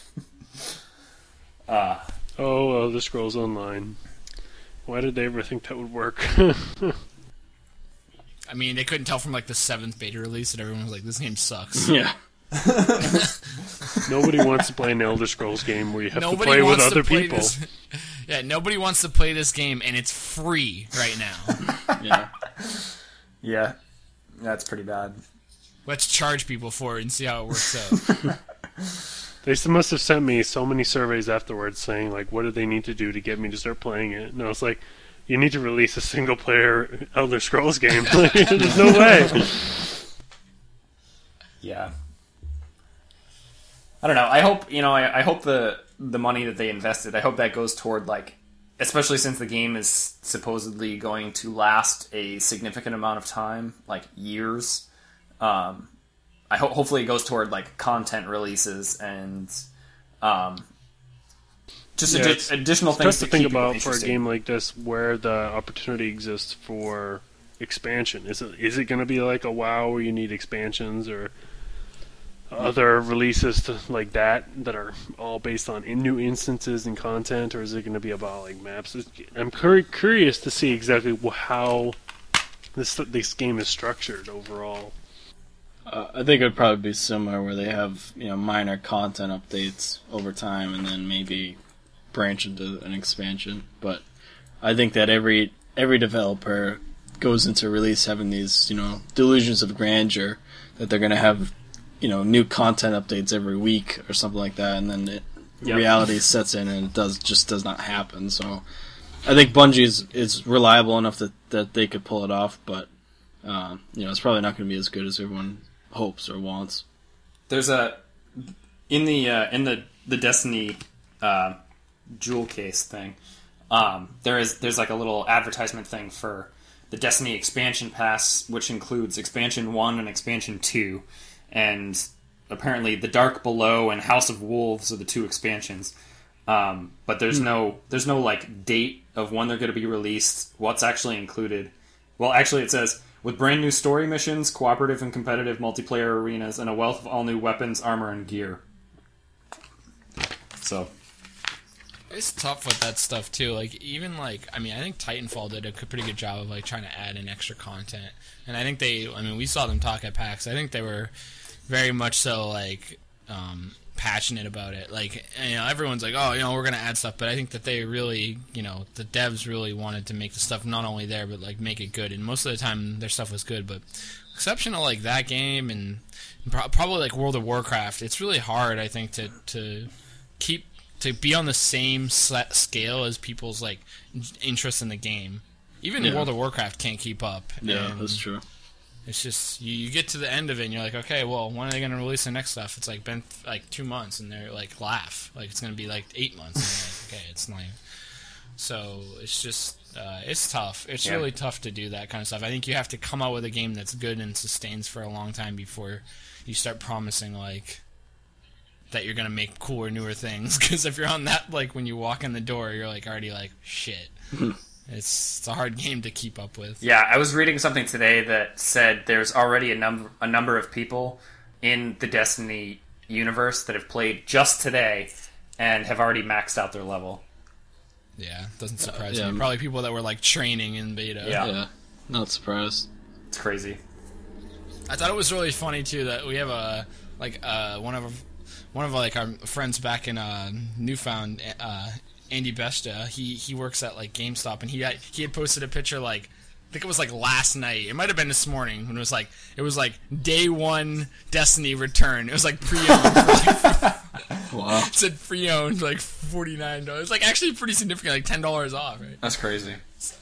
[SPEAKER 5] Oh, Elder Scrolls Online. Why did they ever think that would work?
[SPEAKER 3] I mean, they couldn't tell from like the 7th beta release that everyone was like, "This game sucks."
[SPEAKER 7] Yeah.
[SPEAKER 5] Nobody wants to play an Elder Scrolls game where you have to
[SPEAKER 3] Nobody
[SPEAKER 5] play with
[SPEAKER 3] wants
[SPEAKER 5] other
[SPEAKER 3] to play
[SPEAKER 5] people.
[SPEAKER 3] this. Yeah, nobody wants to play this game, and it's free right now.
[SPEAKER 7] Yeah.
[SPEAKER 1] Yeah, that's pretty bad.
[SPEAKER 3] Let's charge people for it and see how it works out.
[SPEAKER 5] They must have sent me so many surveys afterwards saying, like, what do they need to do to get me to start playing it? And I was like, you need to release a single-player Elder Scrolls game. There's no way.
[SPEAKER 1] Yeah. I don't know. I hope I hope the money that they invested, I hope that goes toward, like, especially since the game is supposedly going to last a significant amount of time, like years. Hopefully it goes toward like content releases and just additional things
[SPEAKER 5] to think
[SPEAKER 1] keep
[SPEAKER 5] about
[SPEAKER 1] people
[SPEAKER 5] for a
[SPEAKER 1] interested.
[SPEAKER 5] game like this, where the opportunity exists for expansion. Is it going to be like a WoW where you need expansions or other releases like that are all based on new instances and content, or is it going to be about like maps? I'm curious to see exactly how this game is structured overall.
[SPEAKER 7] I think it would probably be similar, where they have minor content updates over time, and then maybe branch into an expansion. But I think that every developer goes into release having these delusions of grandeur that they're going to have new content updates every week or something like that, and then reality sets in and it just does not happen. So I think Bungie is reliable enough that they could pull it off, but it's probably not going to be as good as everyone hopes or wants.
[SPEAKER 1] There's in the Destiny jewel case thing. There's like a little advertisement thing for the Destiny expansion pass, which includes expansion 1 and expansion 2, and apparently the Dark Below and House of Wolves are the 2 expansions. But there's no like date of when they're going to be released, what's actually included. Well, actually it says, with brand new story missions, cooperative and competitive multiplayer arenas, and a wealth of all new weapons, armor, and gear. So
[SPEAKER 3] It's tough with that stuff too. Like even I think Titanfall did a pretty good job of like trying to add in extra content, and I think we saw them talk at PAX. I think they were very much so like passionate about it. Like everyone's like, oh, we're gonna add stuff, but I think that they really, the devs really wanted to make the stuff not only there but like make it good. And most of the time their stuff was good, but exception of like that game and probably like World of Warcraft, it's really hard I think to keep to be on the same scale as people's like interest in the game. Even World of Warcraft can't keep up.
[SPEAKER 7] Yeah, that's true.
[SPEAKER 3] It's just you get to the end of it and you're like, okay, well, when are they going to release the next stuff? It's like been like 2 months and they're like laugh like it's going to be like 8 months. And you're like, okay, it's like so it's just it's tough. It's really tough to do that kind of stuff. I think you have to come out with a game that's good and sustains for a long time before you start promising like that you're gonna make cooler, newer things. Because if you're on that, like when you walk in the door, you're like already like shit. It's a hard game to keep up with.
[SPEAKER 1] yeah, I was reading something today that said there's already a number of people in the Destiny universe that have played just today and have already maxed out their level.
[SPEAKER 3] Yeah, doesn't surprise me. Probably people that were like training in beta.
[SPEAKER 1] Yeah.
[SPEAKER 7] Not surprised.
[SPEAKER 1] It's crazy.
[SPEAKER 3] I thought it was really funny too that we have one of like our friends back in Newfound, Andy Besta. He works at like GameStop, and he had posted a picture like I think it was like last night. It might have been this morning when it was like day 1 Destiny return. It was like pre-owned.
[SPEAKER 7] Wow.
[SPEAKER 3] It said pre-owned like $49. It's like actually pretty significant, like $10 off, right?
[SPEAKER 1] That's crazy.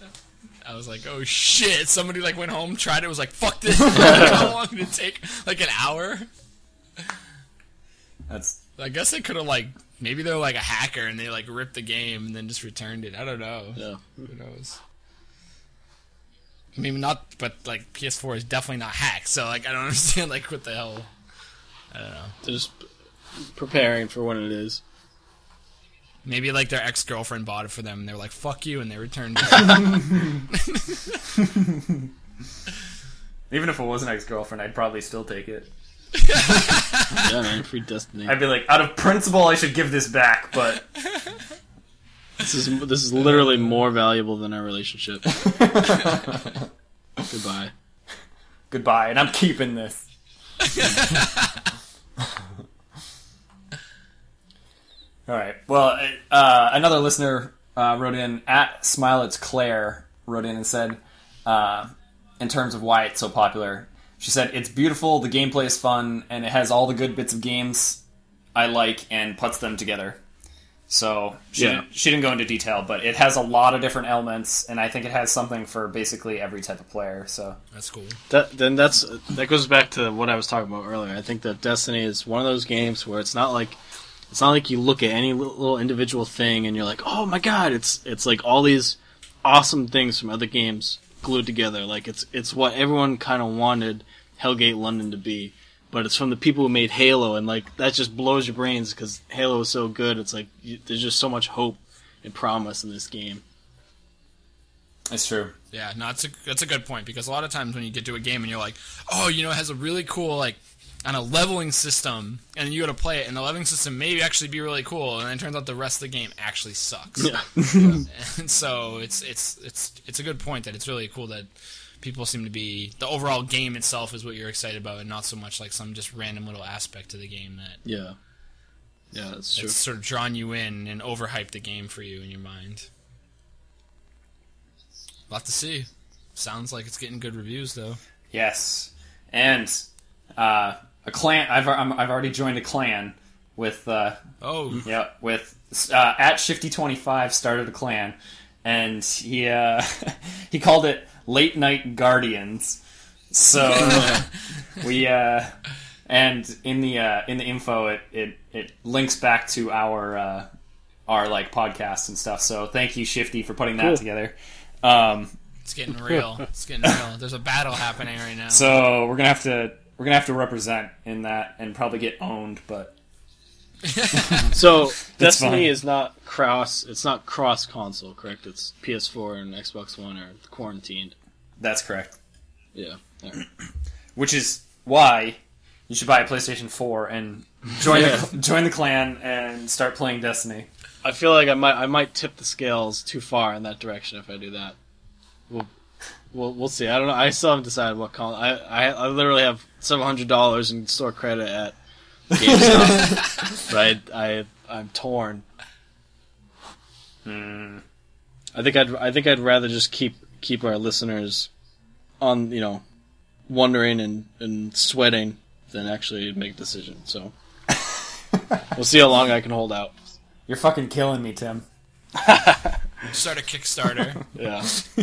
[SPEAKER 3] I was like, oh shit! Somebody like went home, tried it, was like, fuck this. How long did it take? Like an hour.
[SPEAKER 1] That's
[SPEAKER 3] I guess they could have, like, maybe they're like a hacker and they, like, ripped the game and then just returned it. I don't know.
[SPEAKER 7] Yeah.
[SPEAKER 3] Who knows? I mean, not, but, like, PS4 is definitely not hacked, so, like, I don't understand, like, what the hell. I don't know.
[SPEAKER 7] They're just preparing for when it is.
[SPEAKER 3] Maybe, like, their ex-girlfriend bought it for them and they were like, fuck you, and they returned it.
[SPEAKER 1] Even if it was an ex-girlfriend, I'd probably still take it.
[SPEAKER 7] Yeah, man, free Destiny.
[SPEAKER 1] I'd be like, out of principle, I should give this back, but
[SPEAKER 7] This is literally more valuable than our relationship. Goodbye.
[SPEAKER 1] goodbye, and I'm keeping this. All right. Well, another listener wrote in, at SmileIt'sClaire, wrote in and said, in terms of why it's so popular, she said, it's beautiful, the gameplay is fun, and it has all the good bits of games I like and puts them together. So she didn't go into detail, but it has a lot of different elements, and I think it has something for basically every type of player. So
[SPEAKER 3] That's cool.
[SPEAKER 7] That goes back to what I was talking about earlier. I think that Destiny is one of those games where it's not like you look at any little individual thing and you're like, oh my god, it's like all these awesome things from other games glued together. Like it's what everyone kind of wanted Hellgate London to be, but it's from the people who made Halo, and like that just blows your brains because Halo is so good. It's like there's just so much hope and promise in this game.
[SPEAKER 1] it's true.
[SPEAKER 3] Yeah, no, that's a good point, because a lot of times when you get to a game and you're like, oh, you know, it has a really cool, like, on a leveling system, and then you go to play it, and the leveling system may actually be really cool, and then it turns out the rest of the game actually sucks.
[SPEAKER 7] Yeah.
[SPEAKER 3] And so it's a good point that it's really cool that people seem to be, the overall game itself is what you're excited about, and not so much like some just random little aspect to the game that
[SPEAKER 7] Yeah, that's true.
[SPEAKER 3] that's sort of drawn you in and overhyped the game for you in your mind. We'll have to see. Sounds like it's getting good reviews, though.
[SPEAKER 1] Yes, and a clan. I've already joined a clan with at Shifty25 started a clan, and he he called it Late Night Guardians. So we and in the info it links back to our like podcasts and stuff. So thank you, Shifty, for putting that together.
[SPEAKER 3] It's getting real. It's getting real. There's a battle happening right now.
[SPEAKER 1] So we're gonna have to represent in that and probably get owned, but
[SPEAKER 7] So Destiny
[SPEAKER 1] fine.
[SPEAKER 7] is not cross. It's not cross console, correct? It's PS4 and Xbox One are quarantined.
[SPEAKER 1] that's correct.
[SPEAKER 7] Yeah. All right.
[SPEAKER 1] Which is why you should buy a PlayStation 4 and join the clan and start playing Destiny.
[SPEAKER 7] I feel like I might tip the scales too far in that direction if I do that. We'll see. I don't know. I still haven't decided what console. I literally have $700 in store credit at GameStop. Right? I'm torn. I think I'd rather just keep our listeners on, wondering and sweating than actually make a decision. So we'll see how long I can hold out.
[SPEAKER 1] You're fucking killing me, Tim.
[SPEAKER 3] Start a Kickstarter.
[SPEAKER 7] Yeah.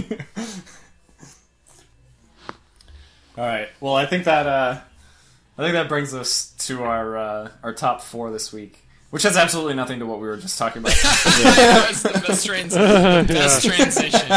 [SPEAKER 1] All right. Well, I think that brings us to our top 4 this week, which has absolutely nothing to what we were just talking about.
[SPEAKER 3] That's the best transition.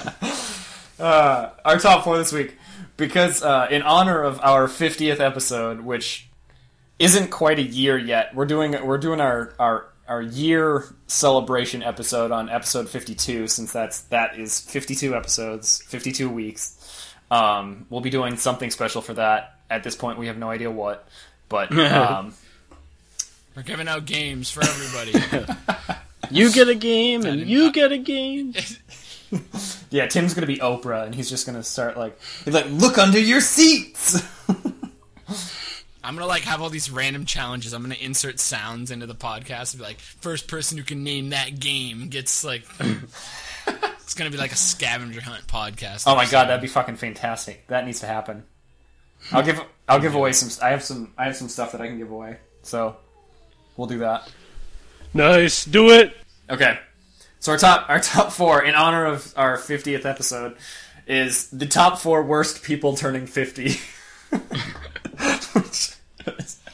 [SPEAKER 1] Our top 4 this week, because in honor of our 50th episode, which isn't quite a year yet, we're doing our year celebration episode on episode 52, since that is 52 episodes, 52 weeks. We'll be doing something special for that. At this point, we have no idea what, but
[SPEAKER 3] We're giving out games for everybody.
[SPEAKER 7] You get a game, and you get a game.
[SPEAKER 1] yeah, Tim's gonna be Oprah, and he's just gonna start he's like, look under your seats.
[SPEAKER 3] I'm gonna have all these random challenges. I'm gonna insert sounds into the podcast and be like, first person who can name that game gets it's gonna be like a scavenger hunt podcast.
[SPEAKER 1] Oh my god, that'd be fucking fantastic. That needs to happen. I'll give away some. I have some stuff that I can give away. So we'll do that.
[SPEAKER 5] Nice, do it.
[SPEAKER 1] Okay. So our top 4 in honor of our 50th episode is the top 4 worst people turning 50. It's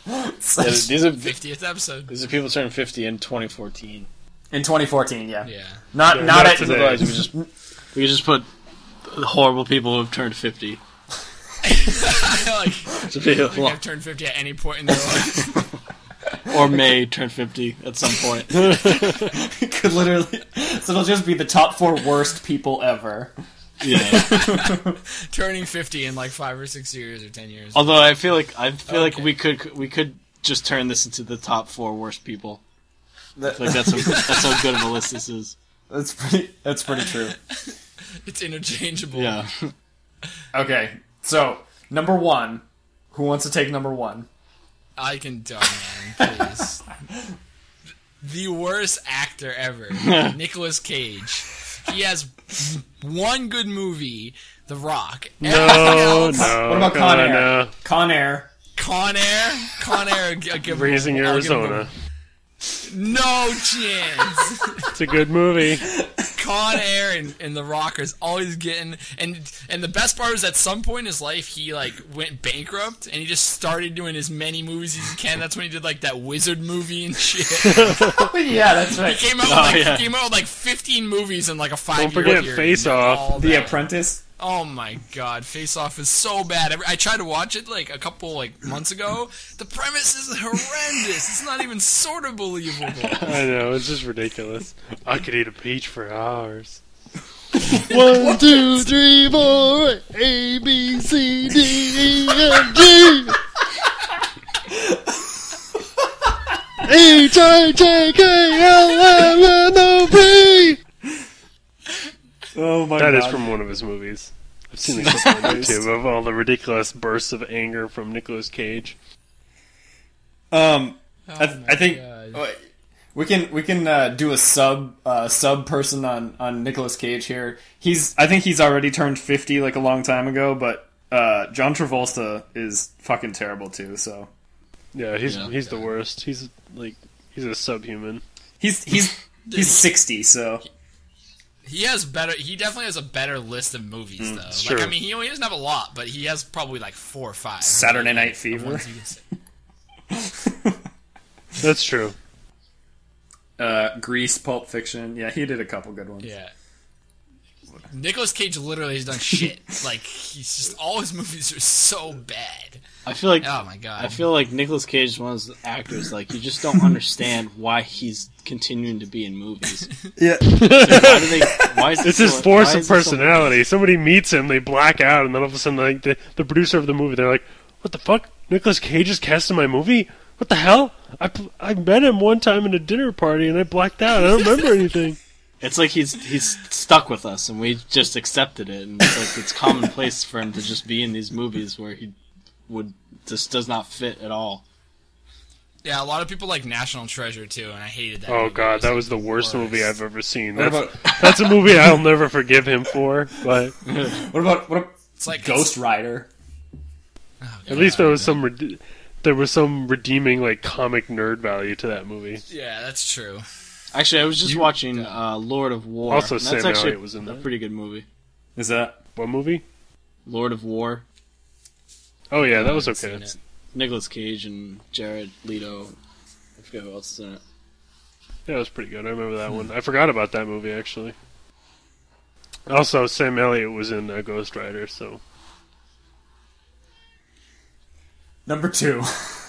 [SPEAKER 7] Yeah, these are
[SPEAKER 3] 50th episode.
[SPEAKER 7] people turning 50 in 2014.
[SPEAKER 1] In 2014, yeah.
[SPEAKER 3] Yeah.
[SPEAKER 1] Not
[SPEAKER 5] not
[SPEAKER 1] at
[SPEAKER 5] today.
[SPEAKER 7] Otherwise, we could just put horrible people who have turned 50.
[SPEAKER 3] like,
[SPEAKER 7] To be a
[SPEAKER 3] I've
[SPEAKER 7] lot.
[SPEAKER 3] turned 50 at any point in their life.
[SPEAKER 7] Or may turn 50 at some point.
[SPEAKER 1] It could literally. So it'll just be the top 4 worst people ever.
[SPEAKER 7] Yeah.
[SPEAKER 3] Turning 50 in like 5 or 6 years or 10 years.
[SPEAKER 7] Although I feel like
[SPEAKER 3] Okay.
[SPEAKER 7] we could just turn this into the top 4 worst people. I
[SPEAKER 1] That-
[SPEAKER 7] feel like that's how good of a list this is.
[SPEAKER 1] That's pretty true.
[SPEAKER 3] It's interchangeable.
[SPEAKER 7] Yeah.
[SPEAKER 1] Okay, so number 1. Who wants to take number 1?
[SPEAKER 3] I can do it, man, please. The worst actor ever, Nicolas Cage. He has one good movie, The Rock. Everything
[SPEAKER 5] No,
[SPEAKER 3] else,
[SPEAKER 5] no.
[SPEAKER 1] What about Con Air?
[SPEAKER 5] no.
[SPEAKER 1] Con Air.
[SPEAKER 3] Con Air, I'll give him-
[SPEAKER 5] Raising
[SPEAKER 3] I'll give him
[SPEAKER 5] Arizona.
[SPEAKER 3] no chance.
[SPEAKER 5] It's a good movie.
[SPEAKER 3] Con Air and The Rock is always getting, and the best part is at some point in his life he like went bankrupt and he just started doing as many movies as he can. That's when he did like that wizard movie and shit.
[SPEAKER 1] Yeah, that's right.
[SPEAKER 3] He came out with like 15 movies in like a 5-year
[SPEAKER 5] Don't forget
[SPEAKER 3] period.
[SPEAKER 5] Face
[SPEAKER 3] They're
[SPEAKER 5] Off.
[SPEAKER 3] all
[SPEAKER 1] The
[SPEAKER 3] bad.
[SPEAKER 1] Apprentice.
[SPEAKER 3] Oh my god, Face Off is so bad. I tried to watch it like a couple like months ago. The premise is horrendous. It's not even sort of believable.
[SPEAKER 5] I know, it's just ridiculous. I could eat a peach for hours. 1, 2, 3, 4, A, B, C, D, E, F, G. H, I, J, K, L, M, N, O, P.
[SPEAKER 1] Oh my
[SPEAKER 5] That
[SPEAKER 1] god.
[SPEAKER 5] is from one of his movies. I've seen a couple on YouTube of all the ridiculous bursts of anger from Nicolas Cage.
[SPEAKER 1] I
[SPEAKER 3] my
[SPEAKER 1] think
[SPEAKER 3] God.
[SPEAKER 1] we can do a sub person on Nicolas Cage here. I think he's already turned 50 like a long time ago, but John Travolta is fucking terrible too. So
[SPEAKER 5] Yeah, he's
[SPEAKER 7] Yeah.
[SPEAKER 5] the worst. He's a subhuman.
[SPEAKER 1] he's 60. So
[SPEAKER 3] He definitely has a better list of movies though. Like
[SPEAKER 5] true.
[SPEAKER 3] I mean, he doesn't have a lot, but he has probably like 4 or 5.
[SPEAKER 1] Saturday Night
[SPEAKER 3] Of
[SPEAKER 1] Fever.
[SPEAKER 3] ones you can say.
[SPEAKER 5] That's true.
[SPEAKER 1] Grease, Pulp Fiction. Yeah, he did a couple good ones.
[SPEAKER 3] Yeah. Nicolas Cage literally has done shit. Like he's just all his movies are so bad.
[SPEAKER 7] I feel like
[SPEAKER 3] Oh my god.
[SPEAKER 7] I feel like Nicolas Cage is one of those actors like you just don't understand why he's continuing to be in movies.
[SPEAKER 1] Yeah.
[SPEAKER 7] Why is
[SPEAKER 5] It's his force of personality. Somebody meets him, they black out, and then all of a sudden, like the producer of the movie, they're like, "What the fuck? Nicolas Cage is cast in my movie? What the hell? I met him one time at a dinner party, and I blacked out. I don't remember anything."
[SPEAKER 7] It's like he's stuck with us, and we just accepted it, and it's like it's commonplace for him to just be in these movies where he just does not fit at all.
[SPEAKER 3] Yeah, a lot of people like National Treasure too, and I hated that.
[SPEAKER 5] Oh
[SPEAKER 3] movie.
[SPEAKER 5] god,
[SPEAKER 3] It
[SPEAKER 5] that was the worst movie
[SPEAKER 3] worst.
[SPEAKER 5] I've ever seen.
[SPEAKER 1] What
[SPEAKER 5] That's a movie I'll never forgive him for. But
[SPEAKER 1] What about
[SPEAKER 3] It's like
[SPEAKER 1] Ghost Rider?
[SPEAKER 5] at least there was some redeeming like comic nerd value to that movie.
[SPEAKER 3] Yeah, that's true.
[SPEAKER 7] Actually, I was just watching Lord of War.
[SPEAKER 5] Also,
[SPEAKER 7] and
[SPEAKER 5] Sam
[SPEAKER 7] that's actually
[SPEAKER 5] Elliott was in
[SPEAKER 7] a
[SPEAKER 5] that.
[SPEAKER 7] pretty good movie.
[SPEAKER 1] Is that?
[SPEAKER 5] What movie?
[SPEAKER 7] Lord of War.
[SPEAKER 5] Oh yeah, that was
[SPEAKER 3] I haven't
[SPEAKER 5] okay.
[SPEAKER 3] seen it.
[SPEAKER 7] Nicolas Cage and Jared Leto. I forget who else is in it.
[SPEAKER 5] Yeah, it was pretty good. I remember that one. I forgot about that movie actually. Also, Sam Elliott was in Ghost Rider, so
[SPEAKER 1] Number 2.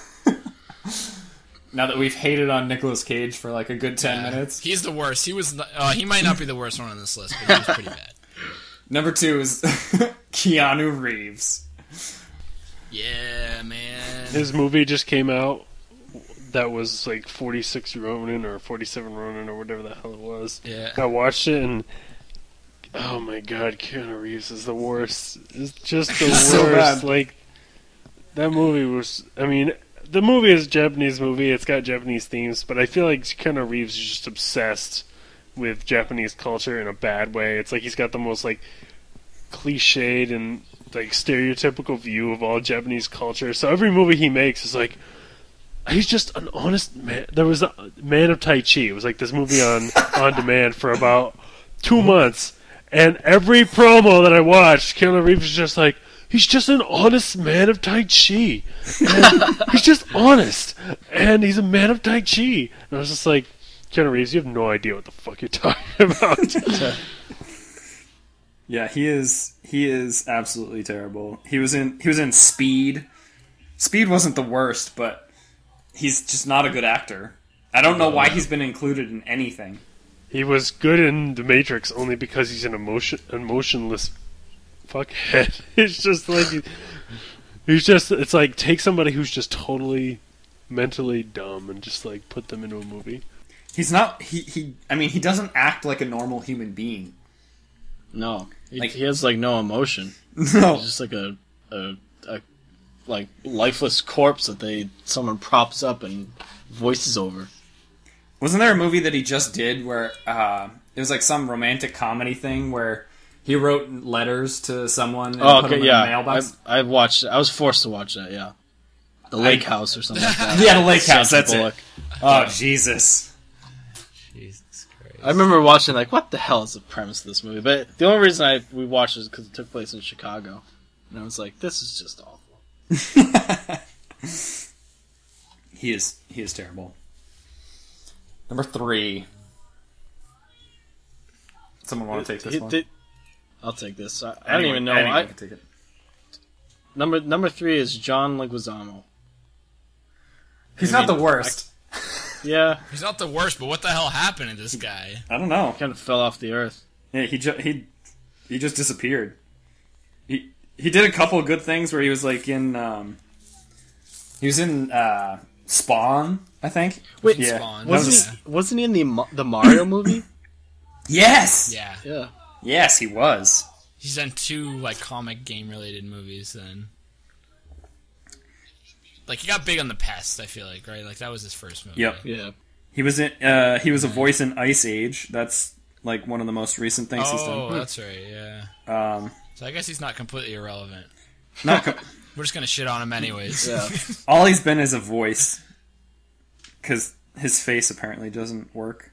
[SPEAKER 1] Now that we've hated on Nicolas Cage for like a good 10 minutes.
[SPEAKER 3] He's the worst. He might not be the worst one on this list, but he was pretty bad.
[SPEAKER 1] Number 2 is Keanu Reeves.
[SPEAKER 3] Yeah, man.
[SPEAKER 5] his movie just came out. That was like 46 Ronin or 47 Ronin or whatever the hell it was.
[SPEAKER 3] Yeah.
[SPEAKER 5] I watched it and oh my god, Keanu Reeves is the worst. It's just the worst.
[SPEAKER 1] So bad.
[SPEAKER 5] Like that movie was. I mean, the movie is a Japanese movie. It's got Japanese themes, but I feel like Keanu Reeves is just obsessed with Japanese culture in a bad way. It's like he's got the most like cliched and like stereotypical view of all Japanese culture. So every movie he makes is like he's just an honest man. There was a Man of Tai Chi. It was like this movie on demand for about 2 months, and every promo that I watched, Keanu Reeves was just like, he's just an honest man of Tai Chi. And he's just honest. And he's a man of Tai Chi. And I was just like, Keanu Reeves, you have no idea what the fuck you're talking about.
[SPEAKER 1] Yeah, he is absolutely terrible. He was in Speed. Speed wasn't the worst, but he's just not a good actor. I don't know why he's been included in anything.
[SPEAKER 5] He was good in The Matrix only because he's an emotionless fuckhead. It's just like it's like take somebody who's just totally mentally dumb and just like put them into a movie.
[SPEAKER 1] He's not he doesn't act like a normal human being.
[SPEAKER 7] No,
[SPEAKER 1] Like-
[SPEAKER 7] he has like no emotion.
[SPEAKER 1] No.
[SPEAKER 7] He's just like a like lifeless corpse that someone props up and voices over.
[SPEAKER 1] Wasn't there a movie that he just did where it was like some romantic comedy thing where he wrote letters to someone and
[SPEAKER 7] Oh,
[SPEAKER 1] put
[SPEAKER 7] okay,
[SPEAKER 1] them in
[SPEAKER 7] yeah.
[SPEAKER 1] a mailbox?
[SPEAKER 7] I watched it. I was forced to watch that. Yeah, The Lake House or something like that.
[SPEAKER 1] Yeah, The Lake House,
[SPEAKER 7] Sandra
[SPEAKER 1] that's it.
[SPEAKER 7] Bullock.
[SPEAKER 1] Oh, Jesus.
[SPEAKER 3] Jesus Christ.
[SPEAKER 7] I remember watching like, what the hell is the premise of this movie? But the only reason we watched it is because it took place in Chicago, and I was like, this is just awful.
[SPEAKER 1] He is terrible. Number 3. Someone want to take this one?
[SPEAKER 7] I'll take this. I don't even know.
[SPEAKER 1] Anyone can take it.
[SPEAKER 7] Number 3 is John Leguizamo.
[SPEAKER 1] He's not the worst.
[SPEAKER 7] Yeah,
[SPEAKER 3] He's not the worst, but what the hell happened to this guy?
[SPEAKER 1] I don't know.
[SPEAKER 7] kind of fell off the earth.
[SPEAKER 1] Yeah, he just disappeared. He did a couple of good things where he was like in Spawn, I think.
[SPEAKER 7] Wait,
[SPEAKER 1] Yeah.
[SPEAKER 3] Spawn.
[SPEAKER 1] That was-
[SPEAKER 7] Wasn't he in the Mario movie?
[SPEAKER 1] Yes.
[SPEAKER 3] Yeah.
[SPEAKER 7] Yeah.
[SPEAKER 1] Yes, he was.
[SPEAKER 3] He's done 2 like comic game related movies then. Like he got big on The Pest, I feel like, right? Like that was his first movie.
[SPEAKER 1] Yep.
[SPEAKER 7] Yeah.
[SPEAKER 1] He was in. He was a voice in Ice Age. That's like one of the most recent things he's
[SPEAKER 3] Oh,
[SPEAKER 1] done.
[SPEAKER 3] that's right, yeah. So I guess he's not completely irrelevant.
[SPEAKER 1] Not
[SPEAKER 3] We're just gonna shit on him anyways.
[SPEAKER 7] Yeah.
[SPEAKER 1] all he's been is a voice, because his face apparently doesn't work.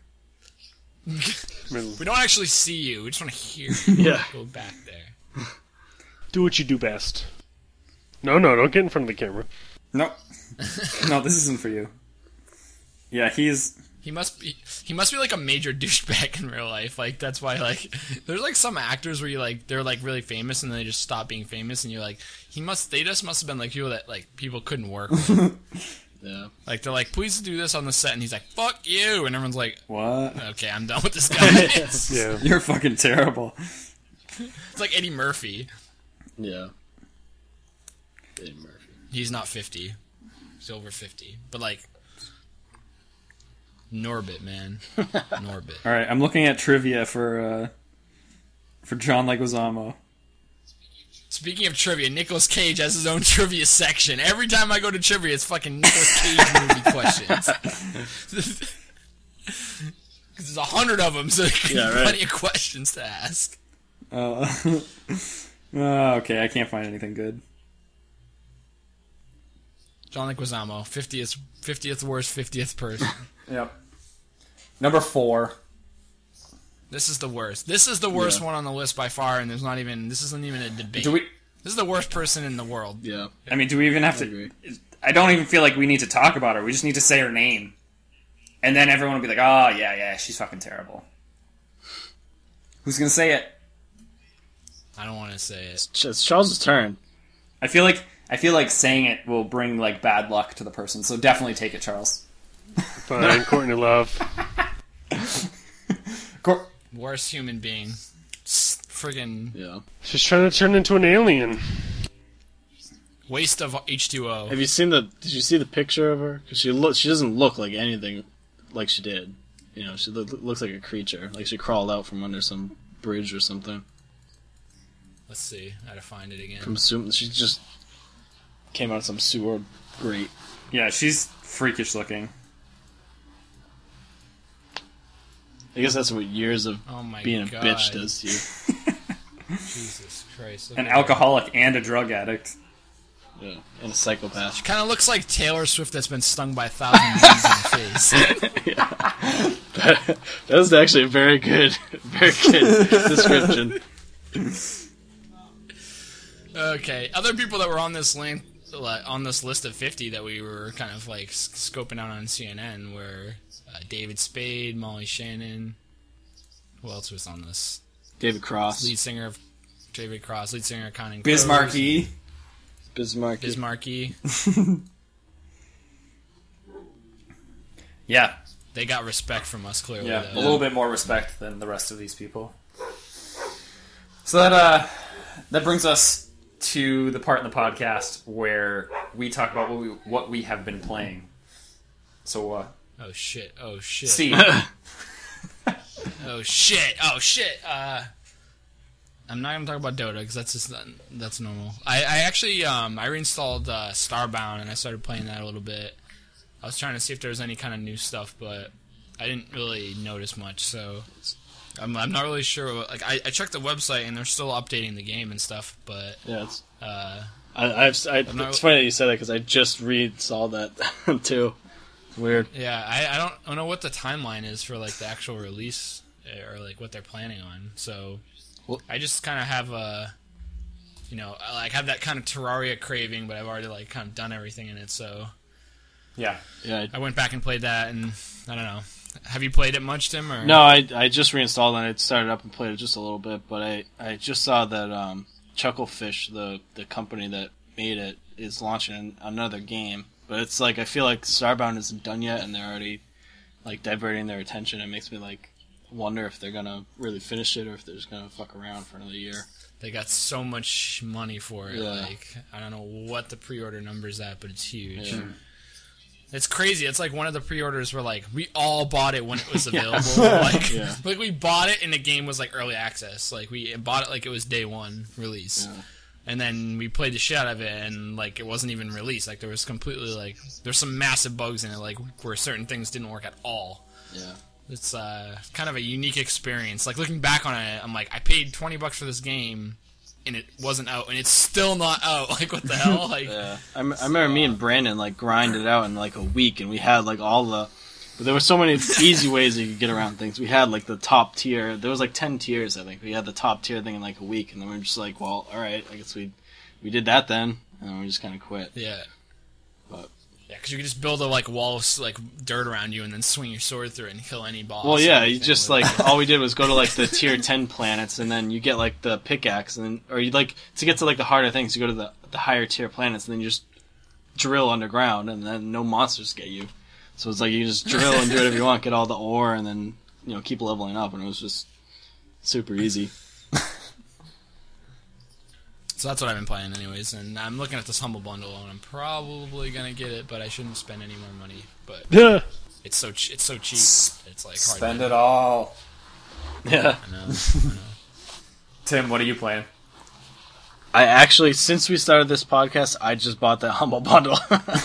[SPEAKER 3] We don't actually see you. We just want to hear you.
[SPEAKER 7] Yeah.
[SPEAKER 3] Go back there.
[SPEAKER 5] Do what you do best. No, don't get in front of the camera.
[SPEAKER 1] Nope. No, this isn't for you. Yeah, he's.
[SPEAKER 3] He must be like a major douchebag in real life. Like that's why like there's like some actors where you like they're like really famous and then they just stop being famous and you're like they just must have been like people that like people couldn't work with.
[SPEAKER 7] Yeah.
[SPEAKER 3] Like they're like, please do this on the set and he's like, fuck you, and everyone's like,
[SPEAKER 1] What?
[SPEAKER 3] okay, I'm done with this guy.
[SPEAKER 5] Yeah.
[SPEAKER 1] You're fucking terrible.
[SPEAKER 3] It's like Eddie Murphy.
[SPEAKER 7] Yeah. Eddie Murphy.
[SPEAKER 3] He's not 50. He's over 50. But like Norbit, man. Norbit.
[SPEAKER 1] All right, I'm looking at trivia for John Leguizamo.
[SPEAKER 3] Speaking of trivia, Nicolas Cage has his own trivia section. Every time I go to trivia, it's fucking Nicolas Cage movie questions. Because there's 100 of them, so there's
[SPEAKER 7] Yeah, right.
[SPEAKER 3] plenty of questions to ask.
[SPEAKER 1] Okay, I can't find anything good.
[SPEAKER 3] John Leguizamo, 50th worst 50th person.
[SPEAKER 1] Yep. Number 4.
[SPEAKER 3] This is the worst. This is the worst one on the list by far, and this isn't even a debate.
[SPEAKER 1] Do we?
[SPEAKER 3] This is the worst person in the world.
[SPEAKER 7] Yeah.
[SPEAKER 1] I mean, do we even have
[SPEAKER 7] I
[SPEAKER 1] to?
[SPEAKER 7] agree.
[SPEAKER 1] I don't even feel like we need to talk about her. We just need to say her name, and then everyone will be like, "Oh yeah, she's fucking terrible." Who's gonna say it?
[SPEAKER 3] I don't want to say it.
[SPEAKER 7] It's Charles' turn.
[SPEAKER 1] I feel like saying it will bring like bad luck to the person. So definitely take it, Charles.
[SPEAKER 5] Fine, Courtney Love.
[SPEAKER 3] Worst human being. Friggin'
[SPEAKER 7] Yeah.
[SPEAKER 5] She's trying to turn into an alien.
[SPEAKER 3] waste of H2O.
[SPEAKER 7] Have you seen Did you see the picture of her? Because she doesn't look like anything like she did. You know, she looks like a creature. Like she crawled out from under some bridge or something.
[SPEAKER 3] Let's see how to find it again.
[SPEAKER 7] She just came out of some sewer grate.
[SPEAKER 1] Yeah, she's freakish looking.
[SPEAKER 7] I guess that's what years of
[SPEAKER 3] Oh my
[SPEAKER 7] being a
[SPEAKER 3] God.
[SPEAKER 7] bitch does to you.
[SPEAKER 3] Jesus Christ.
[SPEAKER 1] An alcoholic and a drug addict.
[SPEAKER 7] Yeah. And a psychopath.
[SPEAKER 3] Kind of looks like Taylor Swift that's been stung by 1,000 bees in the face.
[SPEAKER 7] That was actually a very good description.
[SPEAKER 3] Okay, other people that were on this list of 50 that we were kind of like scoping out on CNN were David Spade, Molly Shannon. Who else was on this?
[SPEAKER 7] David Cross.
[SPEAKER 3] Lead singer of David Cross, lead singer of Counting
[SPEAKER 1] Bismarcky.
[SPEAKER 3] Bismarcky.
[SPEAKER 1] Yeah.
[SPEAKER 3] They got respect from us, clearly.
[SPEAKER 1] Yeah,
[SPEAKER 3] though.
[SPEAKER 1] a little bit more respect than the rest of these people. So that brings us to the part in the podcast where we talk about what we have been playing. So,
[SPEAKER 3] Oh shit!
[SPEAKER 1] Steve.
[SPEAKER 3] Oh shit! I'm not gonna talk about Dota because that's normal. I actually I reinstalled Starbound and I started playing that a little bit. I was trying to see if there was any kind of new stuff, but I didn't really notice much. So I'm not really sure. Like I checked the website and they're still updating the game and stuff, but
[SPEAKER 7] Yeah, it's.
[SPEAKER 3] not-
[SPEAKER 7] It's funny that you said that because I just reinstalled that too. Weird.
[SPEAKER 3] yeah, I don't know what the timeline is for like the actual release or like what they're planning on. So I just kind of have a, I like have that kind of Terraria craving, but I've already like kind of done everything in it. So
[SPEAKER 1] Yeah.
[SPEAKER 7] Yeah.
[SPEAKER 3] I went back and played that, and I don't know. Have you played it much, Tim? Or?
[SPEAKER 7] No, I just reinstalled and I started up and played it just a little bit, but I just saw that Chucklefish, the company that made it, is launching another game. But it's like I feel like Starbound isn't done yet, and they're already like diverting their attention. It makes me like wonder if they're gonna really finish it or if they're just gonna fuck around for another year.
[SPEAKER 3] They got so much money for it.
[SPEAKER 7] Yeah.
[SPEAKER 3] Like I don't know what the pre-order number's at, but it's huge.
[SPEAKER 7] Yeah.
[SPEAKER 3] It's crazy. It's like one of the pre-orders where like we all bought it when it was available. Like,
[SPEAKER 7] Yeah.
[SPEAKER 3] like we bought it and the game was like early access. Like we bought it like it was day one release.
[SPEAKER 7] Yeah.
[SPEAKER 3] And then we played the shit out of it, and like it wasn't even released. Like there was completely like there's some massive bugs in it, like where certain things didn't work at all.
[SPEAKER 7] Yeah.
[SPEAKER 3] It's kind of a unique experience. Like looking back on it, I'm like, I paid $20 for this game, and it wasn't out, and it's still not out. Like what the hell? Like
[SPEAKER 7] Yeah, I remember me and Brandon like grinded it out in like a week, and we had like all the. But there were so many easy ways you could get around things. We had like the top tier. There was like 10 tiers, I think. We had the top tier thing in like a week, and then we were just like, well, all right, I guess we did that then, and then we just kind of quit.
[SPEAKER 3] yeah.
[SPEAKER 7] But
[SPEAKER 3] Yeah, because you could just build a like wall of like dirt around you and then swing your sword through it and kill any boss.
[SPEAKER 7] well,
[SPEAKER 3] or
[SPEAKER 7] yeah, you
[SPEAKER 3] anything
[SPEAKER 7] just
[SPEAKER 3] with
[SPEAKER 7] like all we did was go to like the tier 10 planets, and then you get like the pickaxe, and then or you like to get to like the harder things, you go to the higher tier planets, and then you just drill underground, and then no monsters get you. So it's like you just drill and do whatever you want, get all the ore, and then keep leveling up, and it was just super easy.
[SPEAKER 3] So that's what I've been playing anyways, and I'm looking at this Humble Bundle, and I'm probably gonna get it, but I shouldn't spend any more money. But
[SPEAKER 5] Yeah.
[SPEAKER 3] it's so cheap. It's like hard
[SPEAKER 1] Spend
[SPEAKER 3] to,
[SPEAKER 1] it all.
[SPEAKER 7] Yeah.
[SPEAKER 3] I know.
[SPEAKER 1] Tim, what are you playing?
[SPEAKER 7] I actually, since we started this podcast, I just bought that Humble Bundle.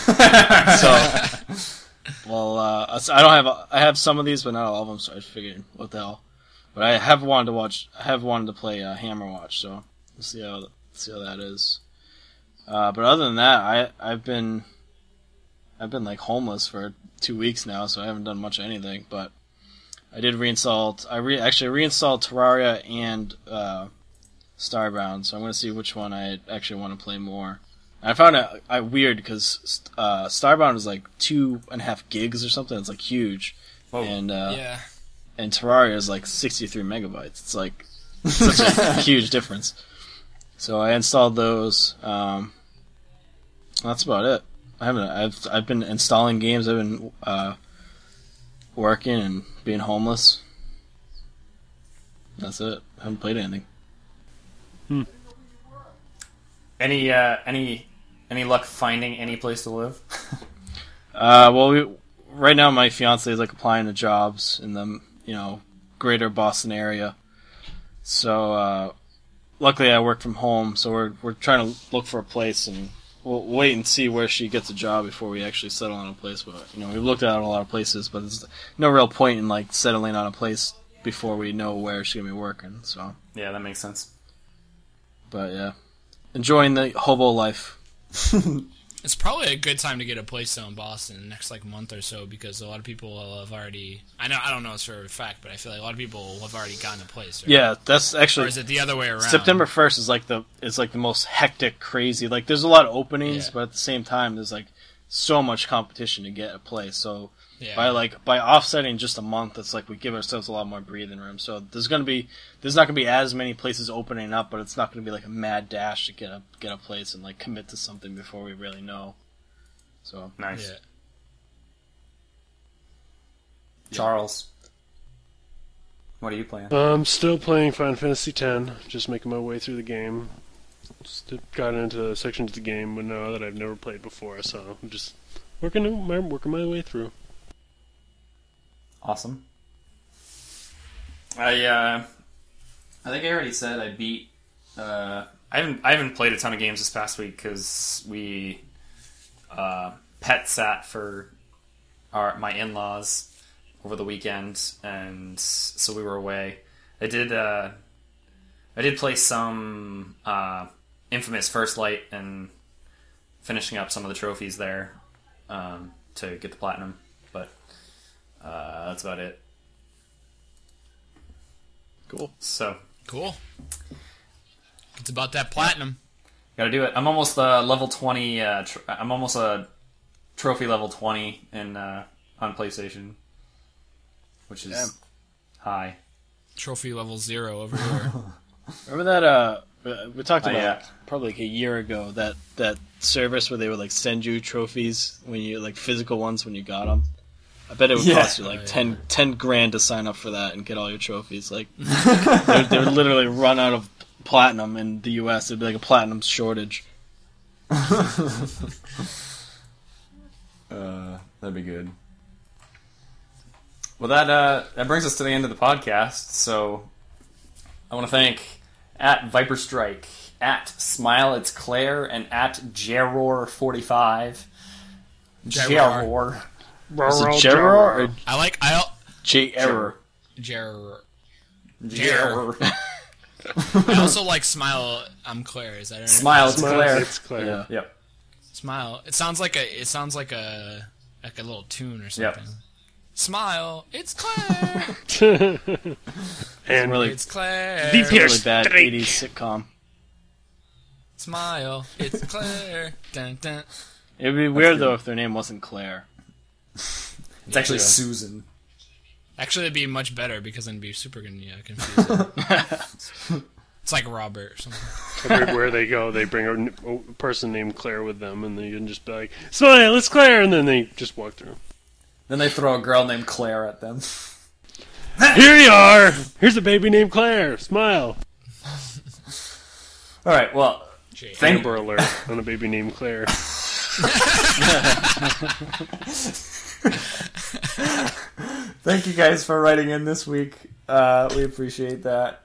[SPEAKER 7] So, I have some of these, but not all of them. So I figured, what the hell? But I have wanted to play Hammerwatch. So we'll see how that is. But other than that, I've been like homeless for 2 weeks now, so I haven't done much of anything. But I did reinstall. Actually reinstalled Terraria and Starbound, so I'm going to see which one I actually want to play more. I found it weird because Starbound is like 2.5 gigs or something. It's like huge,
[SPEAKER 1] Whoa.
[SPEAKER 7] and
[SPEAKER 3] Yeah.
[SPEAKER 7] and Terraria is like 63 megabytes. It's like such a huge difference. So I installed those. That's about it. I've been installing games. I've been working and being homeless. That's it. I haven't played anything.
[SPEAKER 1] Any luck finding any place to live?
[SPEAKER 7] Well, right now my fiance is like applying to jobs in the greater Boston area. So luckily I work from home, so we're trying to look for a place, and we'll wait and see where she gets a job before we actually settle on a place. But we've looked at a lot of places, but there's no real point in like settling on a place before we know where she's gonna be working. So,
[SPEAKER 1] Yeah, that makes sense.
[SPEAKER 7] but yeah, enjoying the hobo life.
[SPEAKER 3] It's probably a good time to get a place though in Boston in the next like month or so, because a lot of people have already. I don't know it's for a fact, but I feel like a lot of people have already gotten a place. Right?
[SPEAKER 7] Yeah, that's
[SPEAKER 3] Or
[SPEAKER 7] actually
[SPEAKER 3] is it the other way around?
[SPEAKER 7] September 1st is like the most hectic, crazy. Like there's a lot of openings,
[SPEAKER 3] Yeah.
[SPEAKER 7] but at the same time there's like so much competition to get a place. So
[SPEAKER 3] Yeah.
[SPEAKER 7] by offsetting just a month, it's like we give ourselves a lot more breathing room. So there's not gonna be as many places opening up, but it's not gonna be like a mad dash to get a place and like commit to something before we really know. So
[SPEAKER 1] Nice.
[SPEAKER 3] Yeah.
[SPEAKER 1] Charles, what are you playing?
[SPEAKER 5] I'm still playing Final Fantasy X, just making my way through the game. Just got into sections of the game now that I've never played before, so I'm just working my way through.
[SPEAKER 1] Awesome. I think I already said I beat. I haven't played a ton of games this past week because we pet sat for my in-laws over the weekend, and so we were away. I did play some Infamous First Light and finishing up some of the trophies there to get the platinum, but that's about it.
[SPEAKER 7] cool.
[SPEAKER 1] So
[SPEAKER 3] Cool. It's about that platinum.
[SPEAKER 1] gotta do it. I'm almost level 20. I'm almost a trophy level 20 in on PlayStation, which is
[SPEAKER 7] Damn.
[SPEAKER 1] high.
[SPEAKER 3] Trophy level 0 over here.
[SPEAKER 7] Remember that we talked about
[SPEAKER 1] yeah.
[SPEAKER 7] probably like a year ago that service where they would like send you trophies when you like physical ones when you got them. I bet it would
[SPEAKER 1] Yeah.
[SPEAKER 7] cost you like
[SPEAKER 3] Oh, yeah.
[SPEAKER 7] 10 grand to sign up for that and get all your trophies. Like they would literally run out of platinum in the US. It'd be like a platinum shortage.
[SPEAKER 1] That'd be good. Well, that brings us to the end of the podcast. So I want to thank at Viper Strike, at Smile It's Claire, and at Jeror45.
[SPEAKER 3] Jeror.
[SPEAKER 7] Is it Gerard or
[SPEAKER 3] I
[SPEAKER 7] J Error?
[SPEAKER 3] Jer.
[SPEAKER 1] Jeror.
[SPEAKER 3] I also like Smile. I'm Claire. Is that right?
[SPEAKER 1] Smile It's Claire.
[SPEAKER 5] It's Claire.
[SPEAKER 7] Yeah.
[SPEAKER 1] Yep.
[SPEAKER 3] Smile. It sounds like a little tune or something. Smile. It's Claire.
[SPEAKER 5] And
[SPEAKER 7] Really,
[SPEAKER 3] It's Claire.
[SPEAKER 5] Deep
[SPEAKER 7] really bad
[SPEAKER 5] Strike.
[SPEAKER 7] 80s sitcom.
[SPEAKER 3] Smile. It's Claire. Dun, dun.
[SPEAKER 7] It would be weird though if their name wasn't Claire.
[SPEAKER 1] It's actually Susan.
[SPEAKER 3] Actually, it'd be much better because then it'd be super confusing. It's like Robert or something.
[SPEAKER 5] everywhere they go, they bring a person named Claire with them, and they can just be like, "Smile, it's Claire," and then they just walk through.
[SPEAKER 1] Then they throw a girl named Claire at them.
[SPEAKER 5] Here you are. Here's a baby named Claire. Smile.
[SPEAKER 1] All right. Well,
[SPEAKER 3] Jay.
[SPEAKER 1] thank
[SPEAKER 5] Amber alert on a baby named Claire.
[SPEAKER 1] Thank you guys for writing in this week. We appreciate that.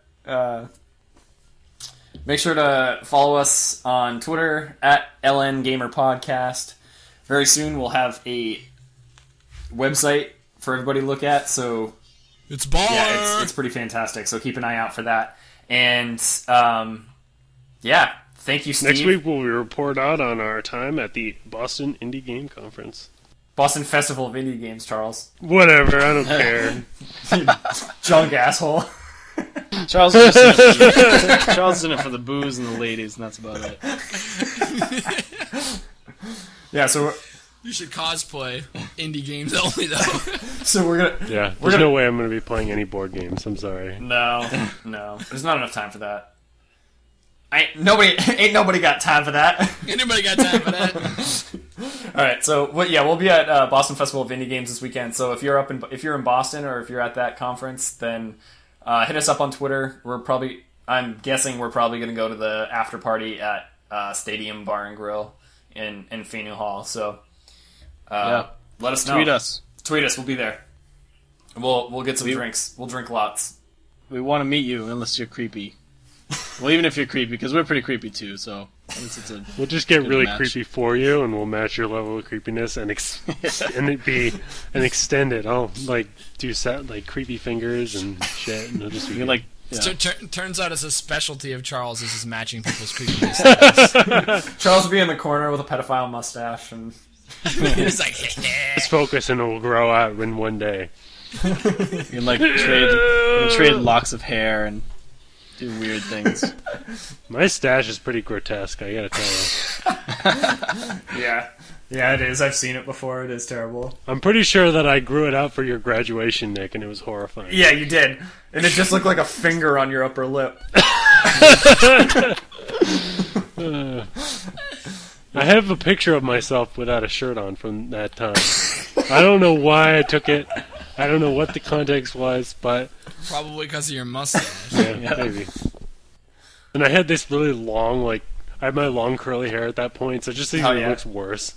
[SPEAKER 1] Make sure to follow us on Twitter at LN Gamer Podcast. Very soon we'll have a website for everybody to look at. So
[SPEAKER 3] It's baller.
[SPEAKER 1] yeah, it's pretty fantastic. So keep an eye out for that. And yeah, thank you, Steve.
[SPEAKER 5] Next week we'll report out on our time at the Boston Indie Game Conference.
[SPEAKER 1] Boston Festival of Indie Games, Charles.
[SPEAKER 5] Whatever, I don't care.
[SPEAKER 1] Junk asshole.
[SPEAKER 7] Charles is just in it for Charles is in it for the booze and the ladies, and that's about it.
[SPEAKER 1] Yeah, so
[SPEAKER 3] You should cosplay indie games only though.
[SPEAKER 1] we're gonna
[SPEAKER 5] Yeah,
[SPEAKER 1] We're
[SPEAKER 5] there's
[SPEAKER 1] gonna-
[SPEAKER 5] no way I'm going to be playing any board games. I'm sorry.
[SPEAKER 1] no. There's not enough time for that. Ain't nobody got time for that.
[SPEAKER 3] Anybody got time for that?
[SPEAKER 1] All right, so we'll be at Boston Festival of Indie Games this weekend. So if you're in Boston or if you're at that conference, then hit us up on Twitter. I'm guessing we're probably going to go to the after party at Stadium Bar and Grill in Faneuil Hall. So
[SPEAKER 7] Yeah.
[SPEAKER 1] let us know.
[SPEAKER 7] Tweet us.
[SPEAKER 1] Tweet us. We'll be there. We'll get some
[SPEAKER 7] We-
[SPEAKER 1] drinks. We'll drink lots.
[SPEAKER 7] We want to meet you unless you're creepy. Well, even if you're creepy, because we're pretty creepy too. So at least it's a
[SPEAKER 5] We'll just get
[SPEAKER 7] Good
[SPEAKER 5] really
[SPEAKER 7] match.
[SPEAKER 5] creepy for you, and we'll match your level of creepiness and and it be and extend it. I'll like do set like creepy fingers and shit, and it'll just be
[SPEAKER 7] you can like Yeah.
[SPEAKER 3] Turns out it's a specialty of Charles is just matching people's creepy stats.
[SPEAKER 1] Charles will be in the corner with a pedophile mustache, and
[SPEAKER 3] He's like,
[SPEAKER 5] Just focus and it'll grow out in one day.
[SPEAKER 7] You can like trade locks of hair and do weird things.
[SPEAKER 5] My stash is pretty grotesque, I gotta tell you.
[SPEAKER 1] yeah, it is. I've seen it before. It is terrible.
[SPEAKER 5] I'm pretty sure that I grew it out for your graduation, Nick, and it was horrifying.
[SPEAKER 1] Yeah, you did, and it just looked like a finger on your upper lip.
[SPEAKER 5] I have a picture of myself without a shirt on from that time. I don't know why I took it. I don't know what the context was, but
[SPEAKER 3] probably because of your mustache.
[SPEAKER 5] yeah, maybe. And I had this really long, like, I had my long curly hair at that point, so it just even looks worse.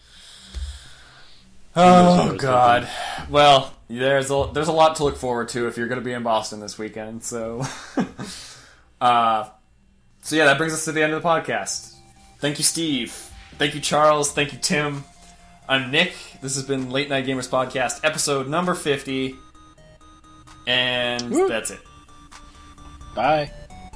[SPEAKER 1] Oh God! Well, there's a lot to look forward to if you're going to be in Boston this weekend. So, that brings us to the end of the podcast. Thank you, Steve. Thank you, Charles. Thank you, Tim. I'm Nick. This has been Late Night Gamers Podcast, episode number 50, and that's it.
[SPEAKER 7] Bye.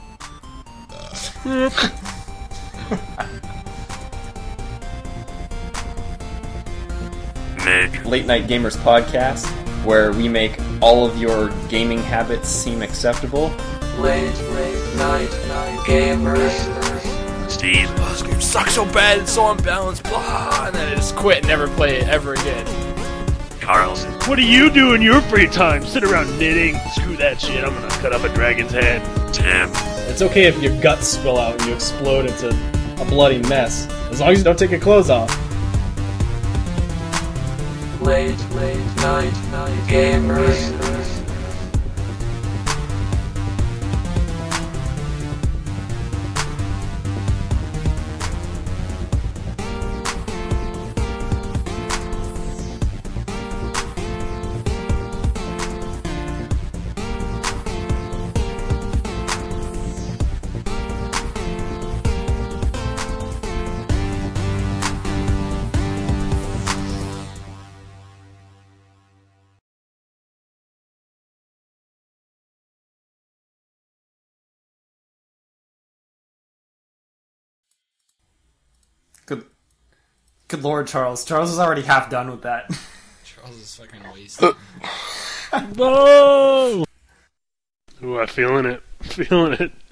[SPEAKER 7] Late Night Gamers Podcast, where we make all of your gaming habits seem acceptable.
[SPEAKER 2] Late night gamers.
[SPEAKER 3] Steve, Oscar sucks so bad, it's so unbalanced, blah, and then I just quit and never play it ever again.
[SPEAKER 5] Charles, what do you do in your free time? Sit around knitting? Screw that shit, I'm gonna cut up a dragon's head. Tim.
[SPEAKER 6] It's okay if your guts spill out and you explode into a bloody mess, as long as you don't take your clothes off.
[SPEAKER 2] Late night gamers.
[SPEAKER 1] Good Lord, Charles. Charles is already half done with that.
[SPEAKER 3] Charles is fucking wasted.
[SPEAKER 5] Whoa! Ooh, I'm feeling it. Feeling it.